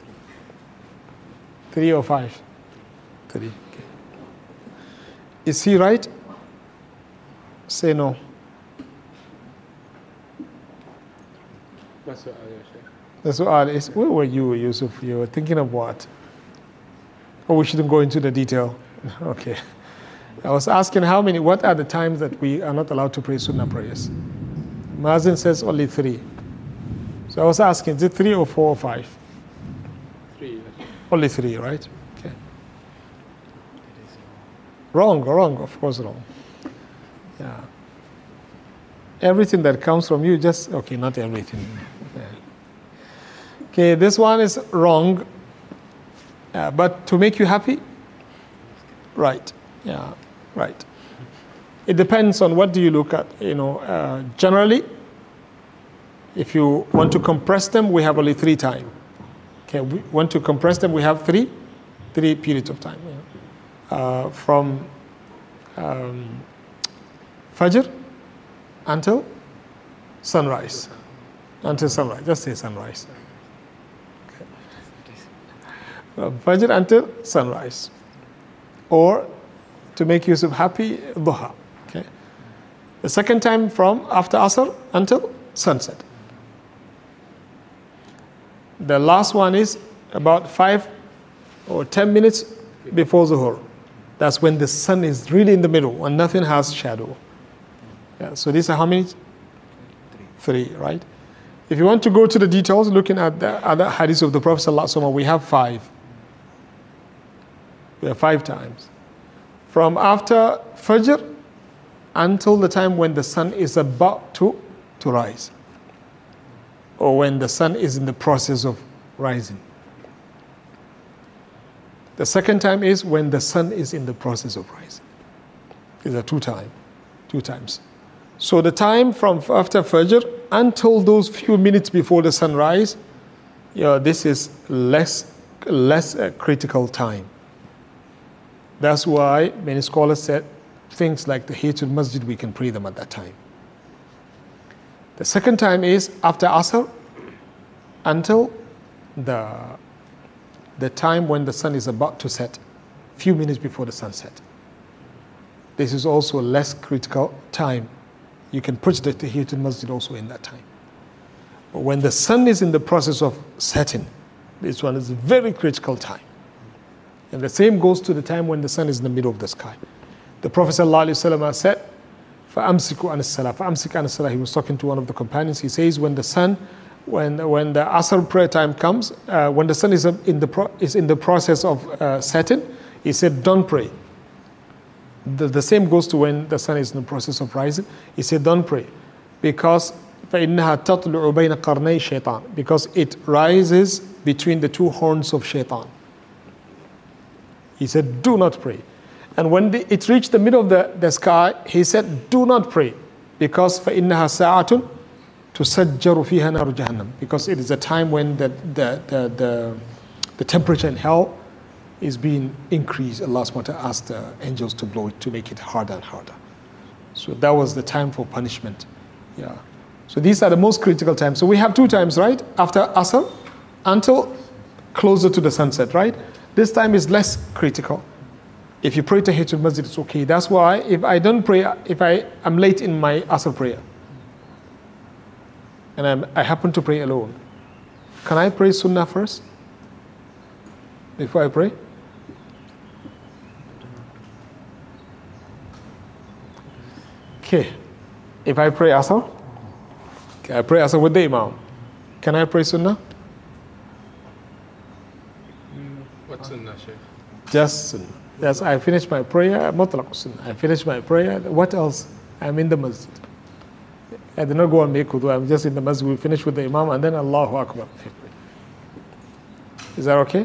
Three or five? Three. Okay. Is he right? Say no. That's what is. Where were you, Yusuf? You were thinking of what? Oh, we shouldn't go into the detail. Okay. I was asking how many, what are the times that we are not allowed to pray sunnah prayers? Mazin says only three. So I was asking, is it three or four or five? Three. Only three, right? Okay. Wrong, wrong, of course wrong. Yeah. Everything that comes from you, just, okay, not everything. Yeah. Okay, this one is wrong, uh, but to make you happy, right, yeah, right. It depends on what do you look at, you know, uh, generally, if you want to compress them, we have only three time. Okay, we want to compress them, we have three, three periods of time. Yeah. Uh, from um, Fajr until sunrise. Until sunrise, just say sunrise. Okay. From Fajr until sunrise. Or, to make Yusuf happy, duha. Okay. The second time from after Asr until sunset. The last one is about five or ten minutes before Zuhur. That's when the sun is really in the middle and nothing has shadow. Yeah, so these are how many? Three. Three, right? If you want to go to the details, looking at the other hadiths of the Prophet ﷺ, we have five. We have five times. From after Fajr until the time when the sun is about to, to rise. Or when the sun is in the process of rising. The second time is when the sun is in the process of rising. These are two times. Two times. So the time from after Fajr until those few minutes before the sunrise, you know, this is less, less a critical time. That's why many scholars said things like the Tahiyatul Masjid, we can pray them at that time. The second time is after Asr until the, the time when the sun is about to set, few minutes before the sunset. This is also a less critical time. You can put the Tahiyatul Masjid also in that time. But when the sun is in the process of setting, this one is a very critical time. And the same goes to the time when the sun is in the middle of the sky. The Prophet ﷺ said, فَأَمْسِكُ عَنِ الصَّلَاةِ فَأَمْسِكُ عَنِ الصَّلَاةِ He was talking to one of the companions. He says, when the sun, when, when the Asr prayer time comes, uh, when the sun is in the, pro- is in the process of uh, setting, he said, don't pray. The, the same goes to when the sun is in the process of rising. He said, don't pray. Because فَإِنَّهَا تَطْلُعُ بَيْنَ قَرْنَيْ شَيْطَانِ Because it rises between the two horns of shaitan. He said, do not pray. And when the, it reached the middle of the, the sky, he said, do not pray. Because فَإِنَّهَا سَاعَةٌ تُسَجَّرُ فِيهَا نَارُ جَهَنَّمَ Because it is a time when the, the, the, the, the temperature in hell is being increased. Allah subhanahu wa ta'ala asked the angels to blow it, to make it harder and harder. So that was the time for punishment. Yeah. So these are the most critical times. So we have two times, right? After Asr until closer to the sunset, right? This time is less critical. If you pray Tahiyatul Masjid, it's okay. That's why if I don't pray, if I am late in my Asr prayer, and I'm, I happen to pray alone, can I pray Sunnah first? Before I pray? Okay. If I pray Asr, okay, I pray Asr with the Imam. Can I pray Sunnah? Sheikh. Just sunnah. Yes, I finish my prayer, mutlaq sunnah. I finish my prayer. What else? I'm in the masjid. I did not go and make wudu. I'm just in the masjid. We finish with the imam and then Allahu Akbar. Is that okay?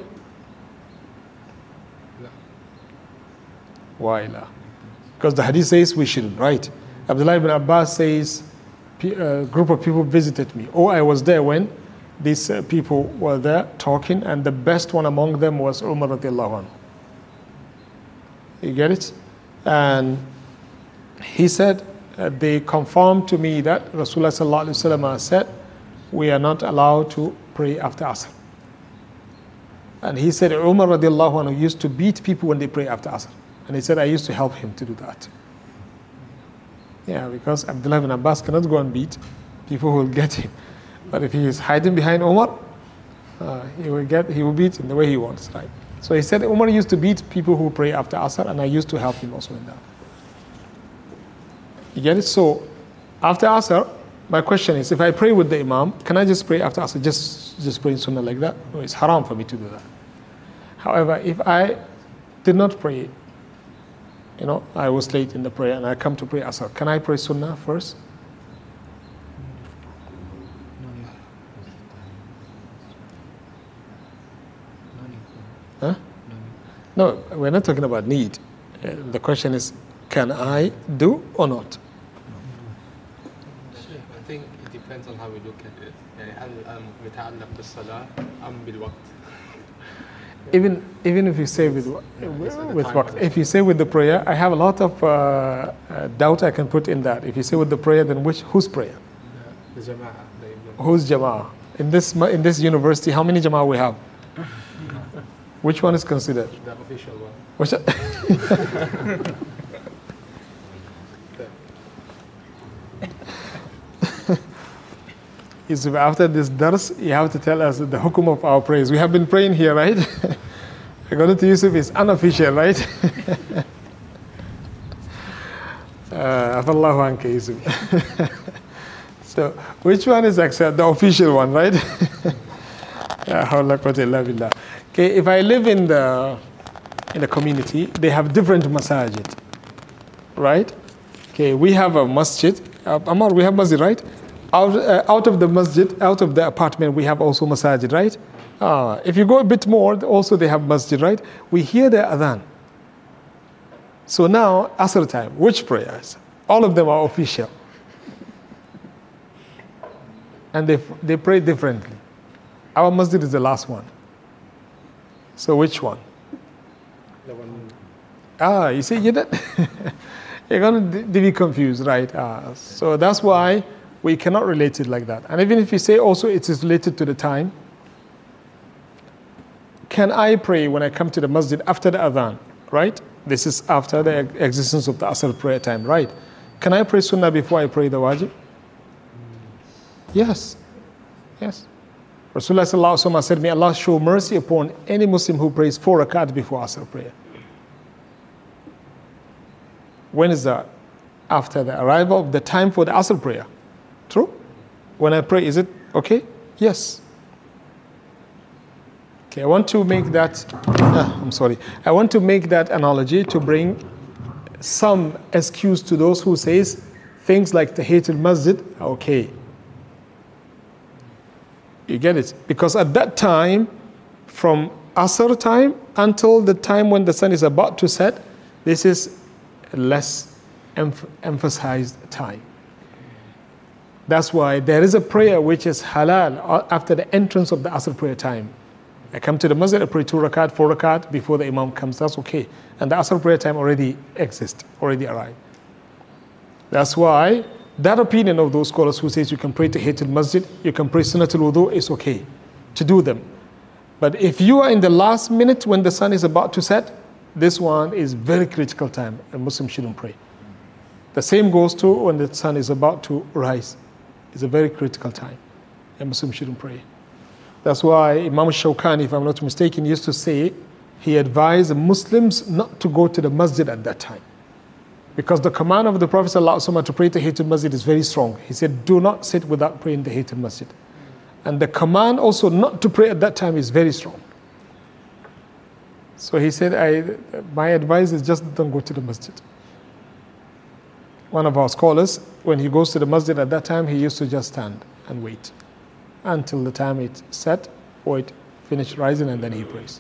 No. Why la? Because the hadith says we shouldn't, right? Abdullah ibn Abbas says, a group of people visited me. Oh, I was there when these uh, people were there talking, and the best one among them was Umar radiallahu anhu. You get it? And he said, uh, they confirmed to me that Rasulullah sallallahu alaihi wasallam said, we are not allowed to pray after Asr. And he said, Umar radiallahu anhu used to beat people when they pray after Asr. And he said, I used to help him to do that. Yeah, because Abdullah ibn Abbas cannot go and beat people who will get him. But if he is hiding behind Umar, uh, he will get, he will beat in the way he wants, right? So he said, Umar used to beat people who pray after Asr, and I used to help him also in that. You get it? So after Asr, my question is, if I pray with the Imam, can I just pray after Asr, just, just pray in Sunnah like that? No, it's haram for me to do that. However, if I did not pray, you know, I was late in the prayer and I come to pray Asr, can I pray Sunnah first? Huh? No, we're not talking about need. Uh, the question is, can I do or not? I think it depends on how we look at it. يعني هل الآن متعلق بالصلاة أم بالوقت؟ Even even if you say with with waqt, if you say with the prayer, I have a lot of uh, uh, doubt I can put in that. If you say with the prayer, then which whose prayer? The Jama'ah. Whose jama'ah? In this in this university, how many jama'ah we have? Which one is considered? The official one. Which? Yusuf, after this dars, you have to tell us the hukum of our prayers. We have been praying here, right? According to Yusuf, it's unofficial, right? Afallahu anka, Yusuf. So, which one is accepted? The official one, right? Okay, if I live in the in the community, they have different masajid, right? Okay, we have a masjid. Uh, Amar, we have masjid, right? Out, uh, out of the masjid, out of the apartment, we have also masajid, right? Uh, if you go a bit more, also they have masjid, right? We hear the adhan. So now, Asr time, which prayers? All of them are official. And they, they pray differently. Our masjid is the last one. So which one? The one. Ah, you see, you did. You're going to be confused, right? Uh, so that's why we cannot relate it like that. And even if you say also it is related to the time, can I pray when I come to the masjid after the adhan, right? This is after the existence of the Asr prayer time, right? Can I pray sunnah before I pray the wajib? Yes. Yes. Rasulullah sallallahu alaihi wasallam said, may Allah show mercy upon any Muslim who prays four rakat before Asr prayer. When is that? After the arrival of the time for the Asr prayer. True? When I pray, is it okay? Yes. Okay, I want to make that, ah, I'm sorry. I want to make that analogy to bring some excuse to those who says things like Tahiyatul Masjid are okay. You get it? Because at that time, from Asr time until the time when the sun is about to set, this is less emph- emphasized time. That's why there is a prayer which is halal after the entrance of the Asr prayer time. I come to the masjid, I pray two rakat, four rakat before the imam comes, that's okay. And the Asr prayer time already exists, already arrived. That's why that opinion of those scholars who says you can pray Tahiyatul Masjid, you can pray Sunnatul Wudu, is okay to do them. But if you are in the last minute when the sun is about to set, this one is very critical time. A Muslim shouldn't pray. The same goes to when the sun is about to rise. It's a very critical time. A Muslim shouldn't pray. That's why Imam Shawkani, if I'm not mistaken, used to say he advised Muslims not to go to the masjid at that time. Because the command of the Prophet ﷺ to pray Tahiyatul Masjid is very strong. He said, do not sit without praying Tahiyatul Masjid. And the command also not to pray at that time is very strong. So he said, I, my advice is just don't go to the masjid. One of our scholars, when he goes to the masjid at that time, he used to just stand and wait until the time it set or it finished rising, and then he prays.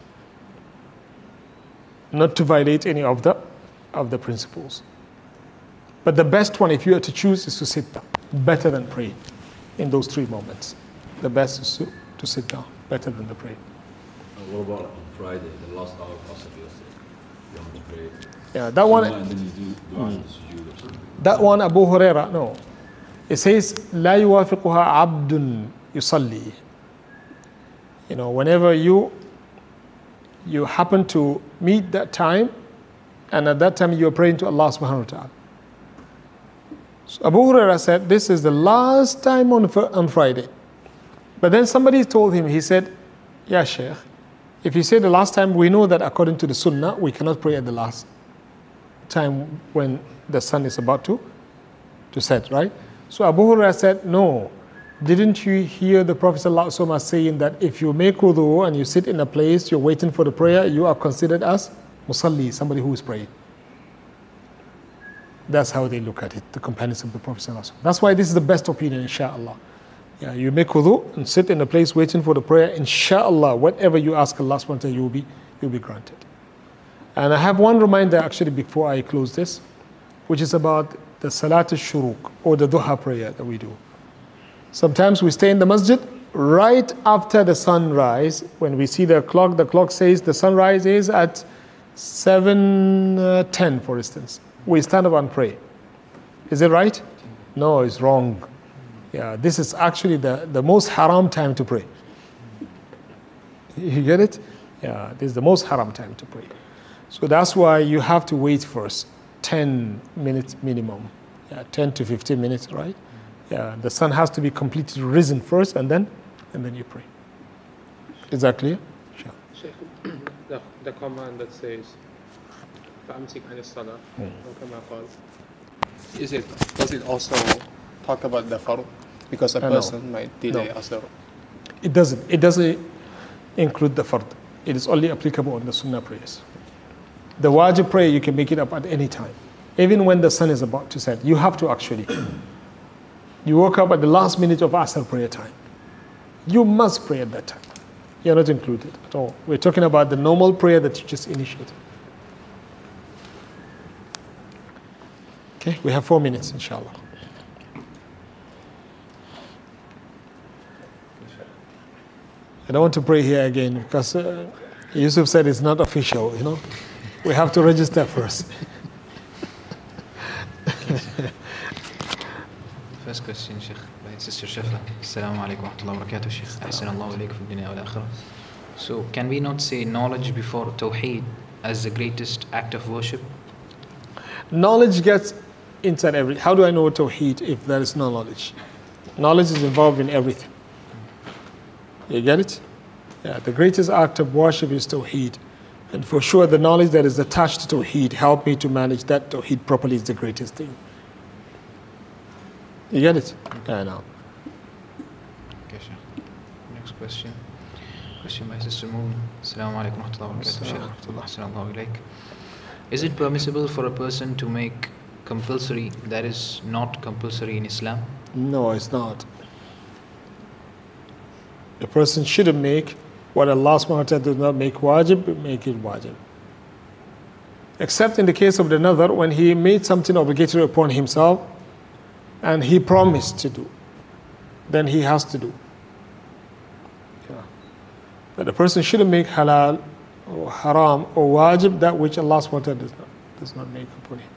Not to violate any of the of the principles. But the best one, if you are to choose, is to sit down. Better than pray in those three moments. The best is to, to sit down, better than the pray. And what about on Friday, the last hour of Asr, you have to pray? Yeah, that one. And then you do dua and sujood or something. That one, Abu Huraira, no. It says, لا يوافقها عبد يصلي. You know, whenever you you happen to meet that time, and at that time you are praying to Allah subhanahu wa ta'ala. So Abu Huraira said, this is the last time on, on Friday. But then somebody told him, he said, yeah, Shaykh, if you say the last time, we know that according to the Sunnah, we cannot pray at the last time when the sun is about to, to set, right? So Abu Huraira said, no, didn't you hear the Prophet ﷺ saying that if you make wudu and you sit in a place, you're waiting for the prayer, you are considered as musalli, somebody who is praying. That's how they look at it, the companions of the Prophet ﷺ. That's why this is the best opinion, inshaAllah. Yeah, you make wudu and sit in a place waiting for the prayer, inshaAllah, whatever you ask Allah subhanahu wa ta'ala, you will be, you'll be granted. And I have one reminder actually before I close this, which is about the Salat al-Shuruq, or the Duha prayer that we do. Sometimes we stay in the masjid right after the sunrise. When we see the clock, the clock says the sunrise is at seven ten, for instance. We stand up and pray. Is it right? No, it's wrong. Yeah, this is actually the, the most haram time to pray. You get it? Yeah, this is the most haram time to pray. So that's why you have to wait first, ten minutes minimum. Yeah, ten to fifteen minutes, right? Yeah, the sun has to be completely risen first, and then and then you pray. Is that clear? Sure. Sheikh, the, the command that says فَأَمْسِكْ عَنِ الصَّلَاةِ وَكَمَا قَالَ, is it, does it also talk about the fard? Because a Uh, no. person might delay No. Asr. It doesn't. It doesn't include the fard. It is only applicable on the sunnah prayers. The wajib prayer, you can make it up at any time. Even when the sun is about to set, you have to actually. You woke up at the last minute of Asr prayer time. You must pray at that time. You're not included at all. We're talking about the normal prayer that you just initiated. Okay, we have four minutes, inshallah. I don't want to pray here again because uh, Yusuf said it's not official, you know. We have to register first. First question, Sheikh, by Sister Shafa. Assalamu alaikum wa rahmatullahi wa barakatuh, Sheikh. Ahsanallahu alaykum fi dunya wal akhirah. So, can we not say knowledge before Tawheed as the greatest act of worship? Knowledge gets inside every. How do I know Tawheed if there is no knowledge? Knowledge is involved in everything. You get it? Yeah, the greatest act of worship is Tawheed. And for sure, the knowledge that is attached to Tawheed, help me to manage that Tawheed properly, is the greatest thing. You get it? Yeah, now. Okay, Sheikh. Next question. Question by Sister Moon. Assalamu alaikum wa rahmatullahi wa barakatuh, Sheikh. Ahsanallahu alayk. Is it permissible for a person to make compulsory that is not compulsory in Islam? No, it's not. A person shouldn't make what Allah subhanahu wa ta'ala does not make wajib, but make it wajib. Except in the case of the nadhar, when he made something obligatory upon himself and he promised to do, then he has to do. Yeah. But a person shouldn't make halal or haram or wajib that which Allah subhanahu wa ta'ala does not, does not make upon him.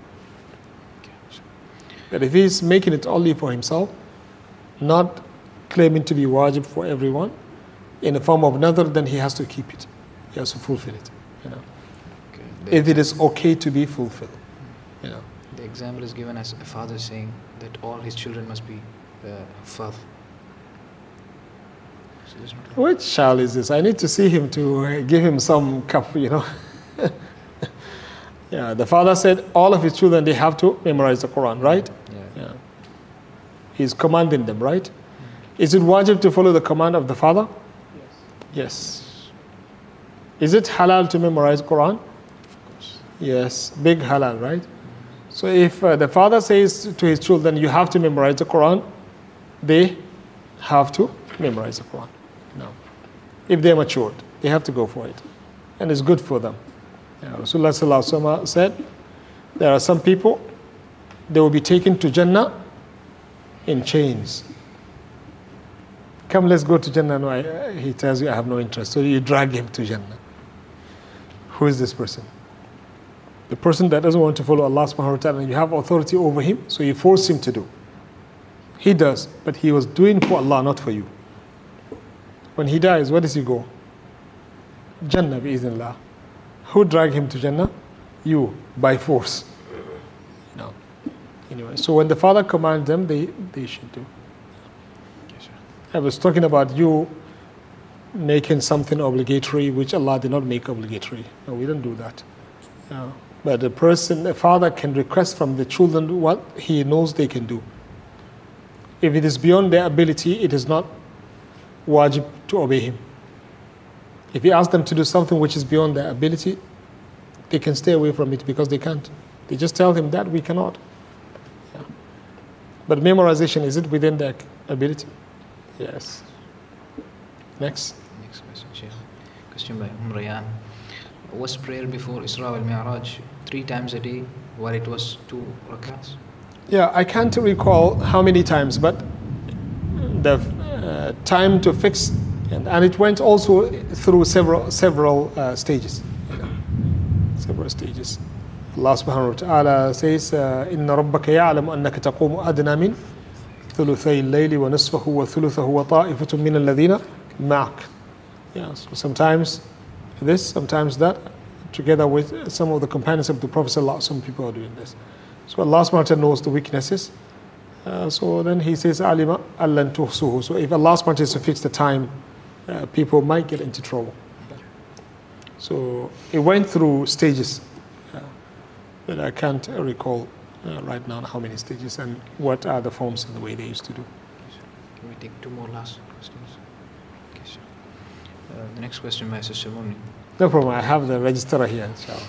But if he's making it only for himself, not claiming to be wajib for everyone, in the form of another, then he has to keep it. He has to fulfill it. You know, Okay. if it is okay to be fulfilled. You know, The example is given as a father saying that all his children must be uh, Huffaz. So this is not- which child is this? I need to see him to uh, give him some cup. You know. Yeah, the father said all of his children, they have to memorize the Quran, right? Yeah. Yeah. He's commanding them, right? Is it wajib to follow the command of the father? Yes. Is it halal to memorize Quran? Yes, big halal, right? So if uh, the father says to his children, you have to memorize the Quran, they have to memorize the Quran. No. If they're matured, they have to go for it. And it's good for them. Yeah, Rasulullah Sallallahu Alaihi Wasallam said, there are some people, they will be taken to Jannah in chains. Come, let's go to Jannah. No, I, he tells you, I have no interest. So you drag him to Jannah. Who is this person? The person that doesn't want to follow Allah subhanahu wa ta'ala, you have authority over him, so you force him to do. He does, but he was doing for Allah, not for you. When he dies, where does he go? Jannah bi'idhnillah. Who dragged him to Jannah? You, by force. No. Anyway, so when the father commands them, they, they should do. I was talking about you making something obligatory which Allah did not make obligatory. No, we don't do that. No. But the person, the father can request from the children what he knows they can do. If it is beyond their ability, it is not wajib to obey him. If he asks them to do something which is beyond their ability, they can stay away from it because they can't. They just tell him that we cannot. Yeah. But memorization, is it within their ability? Yes. Next. Next question, Sheikh. Question by Umm Rayyan. Was prayer before Isra al Mi'raj three times a day while it was two rakats? Yeah, I can't recall how many times, but the uh, time to fix, and, and it went also through several several uh, stages. You know, several stages. Allah subhanahu wa ta'ala says, إِنَّ رَبَّكَ يَعْلَمُ أَنَّكَ تَقُومُ أَدْنَى مِنْ ثُلُثَيِ اللَّيْلِ وَنِصْفَهُ وَثُلُثَهُ وَطَائِفَةٌ مِنَ الَّذِينَ مَعَكَ. Yeah, so sometimes this, sometimes that, together with some of the companions of the Prophet ﷺ, some people are doing this. So Allah subhanahu wa ta'ala knows the weaknesses. Uh, so then he says, Alima allan tuhsuhu. So if Allah subhanahu wa ta'ala is to fix the time, uh, people might get into trouble. So it went through stages, uh, but I can't recall uh, right now how many stages and what are the forms and the way they used to do. Can we take two more last questions? Okay, sir. Uh, the next question by Sister Moni. No problem, I have the register here, inshallah.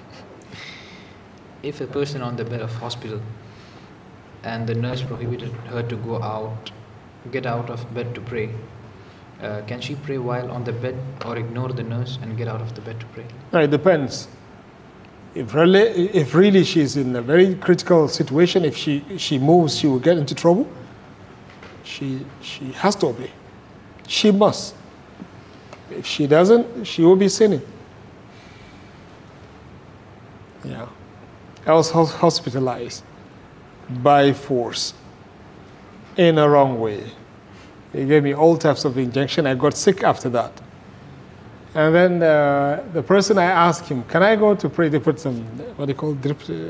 If a person on the bed of hospital and the nurse prohibited her to go out, get out of bed to pray, uh, can she pray while on the bed or ignore the nurse and get out of the bed to pray? No, it depends. If really, if really she's in a very critical situation, if she, she moves, she will get into trouble. She, she has to obey. She must. If she doesn't, she will be sinning. Yeah. I was hospitalized by force in a wrong way. They gave me all types of injection. I got sick after that. And then uh, the person, I asked him, can I go to pray? They put some, what they call drip. Uh,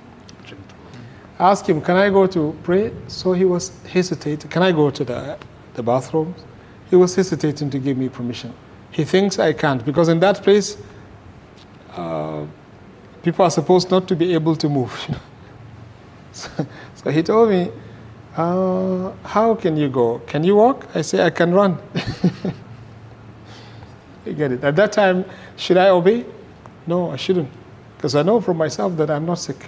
I asked him, can I go to pray? So he was hesitating. Can I go to the, the bathroom? He was hesitating to give me permission. He thinks I can't, because in that place, uh, people are supposed not to be able to move. You know? so, so he told me, uh, how can you go? Can you walk? I say, I can run. You get it? At that time, should I obey? No, I shouldn't. Because I know from myself that I'm not sick.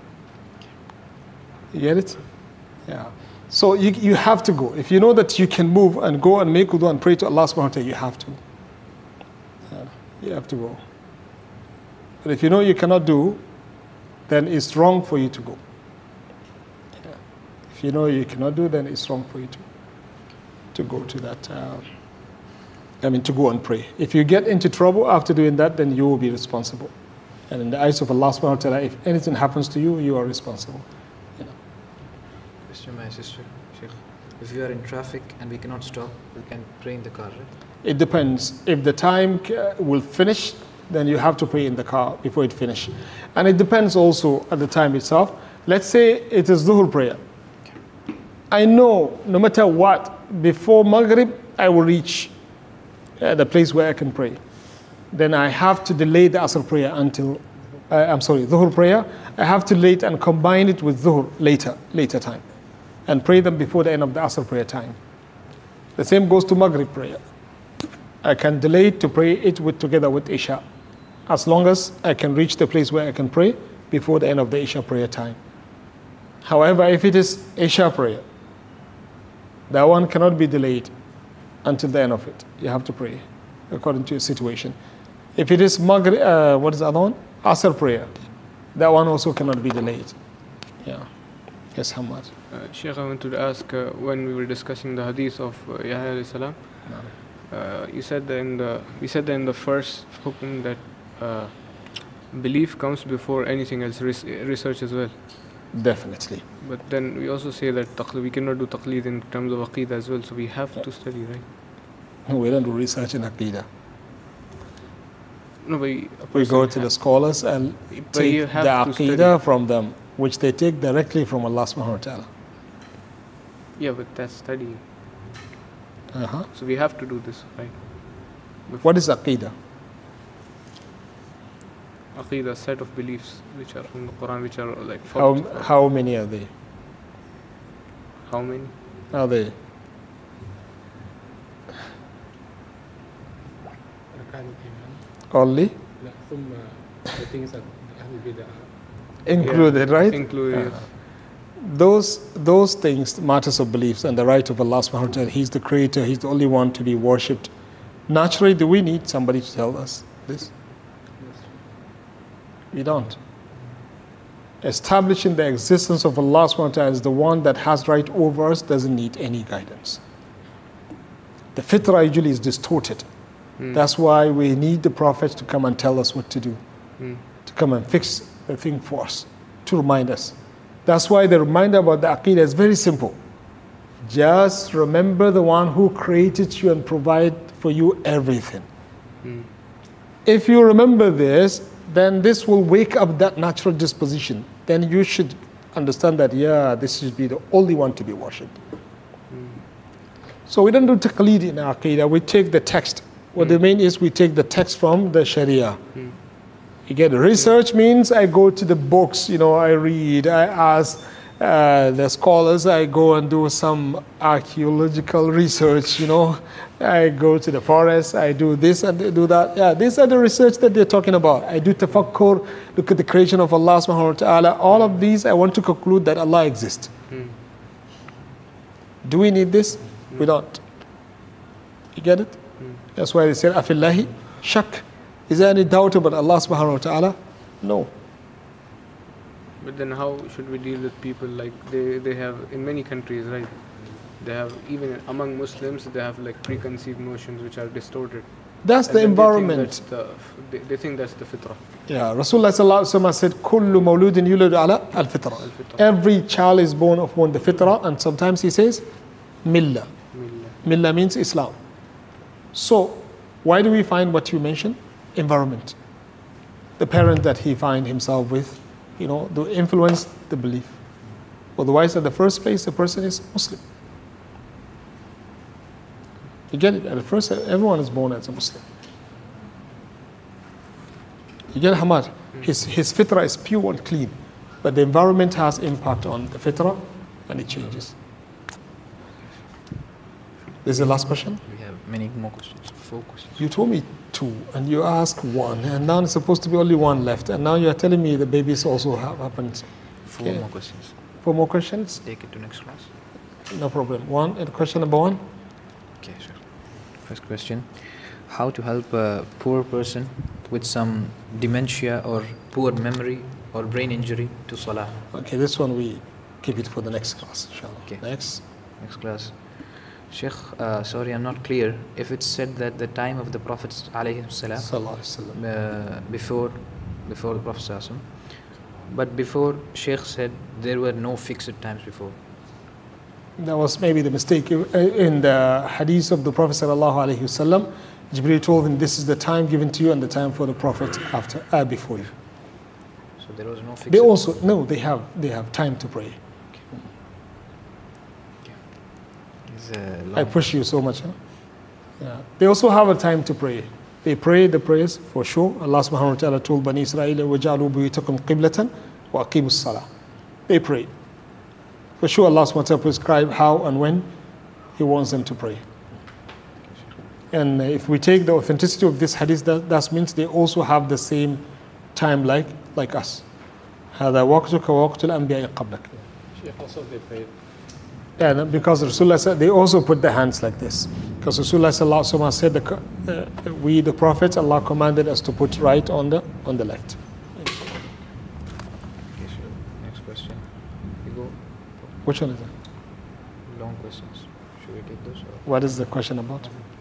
You get it? Yeah. So you, you have to go. If you know that you can move and go and make wudu and pray to Allah subhanahu wa ta'ala, you have to. Yeah, you have to go. But if you know you cannot do, then it's wrong for you to go. Yeah. If you know you cannot do, then it's wrong for you to, to go to that, uh, I mean, to go and pray. If you get into trouble after doing that, then you will be responsible. And in the eyes of Allah subhanahu wa ta'ala, if anything happens to you, you are responsible. You know. Question, my sister, Sheikh. If you are in traffic and we cannot stop, we can pray in the car, right? It depends. If the time will finish, then you have to pray in the car before it finishes. And it depends also at the time itself. Let's say it is Dhuhr prayer. I know no matter what, before Maghrib, I will reach uh, the place where I can pray. Then I have to delay the Asr prayer until, uh, I'm sorry, Dhuhr prayer. I have to delay it and combine it with Dhuhr later, later time. And pray them before the end of the Asr prayer time. The same goes to Maghrib prayer. I can delay to pray it with, together with Isha, as long as I can reach the place where I can pray before the end of the Isha prayer time. However, if it is Isha prayer, that one cannot be delayed until the end of it. You have to pray according to your situation. If it is Maghrib, uh, what is the other one? Asr prayer, that one also cannot be delayed. Yeah. Yes, Hamad. Uh, Sheikh, I wanted to ask, uh, when we were discussing the hadith of uh, Yahya alayhi salam, uh, you said that in the we said that in the first hukm that uh, belief comes before anything else, res- research as well. Definitely. But then we also say that taql- we cannot do taqleed in terms of aqeedah as well, so we have to study, right? We don't do research in Aqidah. No, but a We person go to ha- the scholars and But you take have the to Aqidah study. from them, which they take directly from Allah subhanahu wa ta'ala. Yeah, but that's study. Uh-huh. So we have to do this, right? What is Aqidah? Aqeedah, set of beliefs which are from the Quran, which are like How, fact- how many are they? how many? Are they? Only? the things that Ahlul Bidah Included, right? Included. Uh, Those, those things, matters of beliefs and the right of Allah subhanahu wa ta'ala, He's the creator, He's the only one to be worshipped. Naturally, do we need somebody to tell us this? We don't. Establishing the existence of Allah subhanahu wa ta'ala as the one that has right over us doesn't need any guidance. The fitrah usually is distorted. Mm. That's why we need the prophets to come and tell us what to do, Mm. to come and fix the thing for us, to remind us. That's why the reminder about the Aqidah is very simple. Just remember the one who created you and provided for you everything. Mm. If you remember this, then this will wake up that natural disposition. Then you should understand that, yeah, this should be the only one to be worshipped. So we don't do taqleed in Aqidah, we take the text. What the main is, we take the text from the Sharia. You get it? Research means I go to the books, you know, I read, I ask uh, the scholars, I go and do some archaeological research, you know. I go to the forest, I do this and do that. Yeah, these are the research that they're talking about. I do tafakkur, look at the creation of Allah subhanahu wa ta'ala. All of these, I want to conclude that Allah exists. Mm. Do we need this? We don't. You get it? That's why they said, Afillahi shak. Is there any doubt about Allah subhanahu wa ta'ala? No. But then how should we deal with people like they, they have in many countries, right? They have, even among Muslims, they have like preconceived notions which are distorted. That's And the then environment. They think that's the, they, they think that's the fitrah. Yeah, Rasulullah sallallahu alaihi wasallam said, "Kullu mawludin yuladu ala al-fitra." Al-fitra. Every child is born upon the fitrah, and sometimes he says, "Millah." Millah. Millah means Islam. So, why do we find what you mentioned? Environment. The parent that he find himself with, you know, to influence the belief. Otherwise, at the first place, the person is Muslim. You get it? At the first, everyone is born as a Muslim. You get Hamad? His, his fitrah is pure and clean. But the environment has impact on the fitrah and it changes. This is the last question? We have many more questions. Four questions. You told me two and you asked one and now it's supposed to be only one left and now you're telling me the babies also have happened. Four Okay. more questions. Four more questions? Take it to next class. No problem. One, and question number one? Okay, sure. First question. How to help a poor person with some dementia or poor memory or brain injury to salah? Okay, this one we keep it for the next class, inshallah. Okay. Next. Next class. Sheikh, uh, sorry, I'm not clear. If it's said that the time of the Prophet alayhi salam, Sallallahu Alaihi Wasallam. uh, before before the Prophet sallallahu alaihi wasallam, but before Sheikh said there were no fixed times before. That was maybe the mistake. In the hadith of the Prophet sallallahu alaihi wasallam, Jibreel told him, this is the time given to you and the time for the Prophet after, uh, before you. So there was no fixed They also, no, they have, they have time to pray. It's, uh, I long. push you so much. Huh? Yeah. They also have a time to pray. They pray the prayers for sure. Allah subhanahu wa ta'ala told Bani Israel, وَجَعَلُوا بُيُوتَكُمْ قِبْلَةً وَأَقِيمُوا الصَّلَاةَ. They pray. For sure Allah subhanahu wa ta'ala prescribed how and when He wants them to pray. And if we take the authenticity of this hadith, that, that means they also have the same time like like us. هذا وقتك ووقت الأنبياء قبلك. Sheikh, also they pray. Yeah, no, because Rasulullah said, they also put their hands like this. Because Rasulullah sallallahu alaihi wasallam said, the, uh, we the prophets, Allah commanded us to put right on the on the left. Okay, sure. Next question. We go Which one is that? long questions. Should we take those? Or? What is the question about?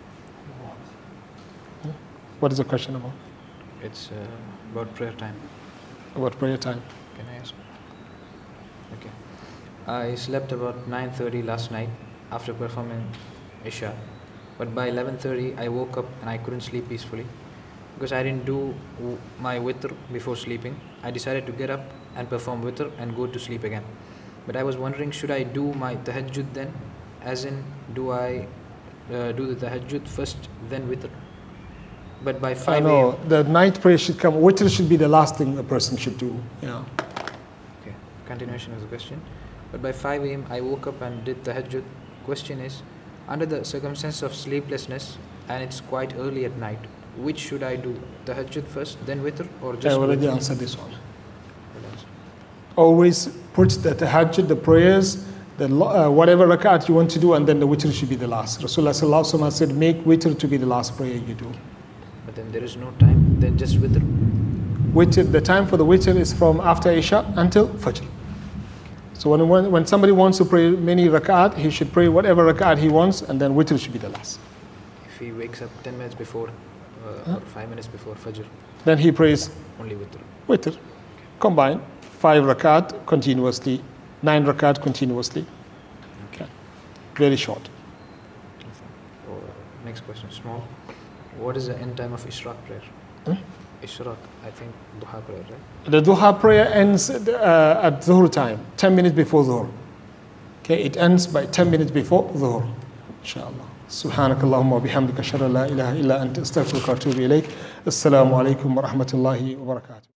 Hmm? What is the question about? It's uh, about prayer time. About prayer time. Can I ask? Okay. I slept about nine thirty last night after performing Isha. But by eleven thirty I woke up and I couldn't sleep peacefully. Because I didn't do w- my witr before sleeping, I decided to get up and perform witr and go to sleep again. But I was wondering, should I do my tahajjud then? As in, do I uh, do the tahajjud first, then witr? But by I five know a.m. the night prayer should come. Witr should be the last thing a person should do. Yeah. Okay, continuation of the question. But by five a.m. I woke up and did tahajjud. Question is, under the circumstance of sleeplessness and it's quite early at night, which should I do? Tahajjud first, then witr, or just I already witr? answered this one. Well answered. Always put the tahajjud, the prayers, the lo- uh, whatever rakat you want to do, and then the witr should be the last. Rasulullah sallallahu alaihi wasallam said, make witr to be the last prayer you do. But then there is no time, then just witr. Witr, the time for the witr is from after Isha until Fajr. So when, when, when somebody wants to pray many rakat, he should pray whatever rakat he wants, and then witr should be the last. If he wakes up ten minutes before uh, Huh? or five minutes before Fajr, Then he prays only witr. witr. Combine five rakat continuously, nine rakat continuously. Okay. Very short. Or next question, small. What is the end time of Ishraq prayer? Hmm? Ishraq, I think duha prayer, right? The duha prayer ends uh, at dhuhr time, ten minutes before dhuhr. Okay, it ends by ten minutes before dhuhr. Inshallah. سبحانك اللهم وبحمدك أشهد أن لا إله إلا أنت أستغفرك وأتوب إليك. السلام عليكم ورحمة الله وبركاته.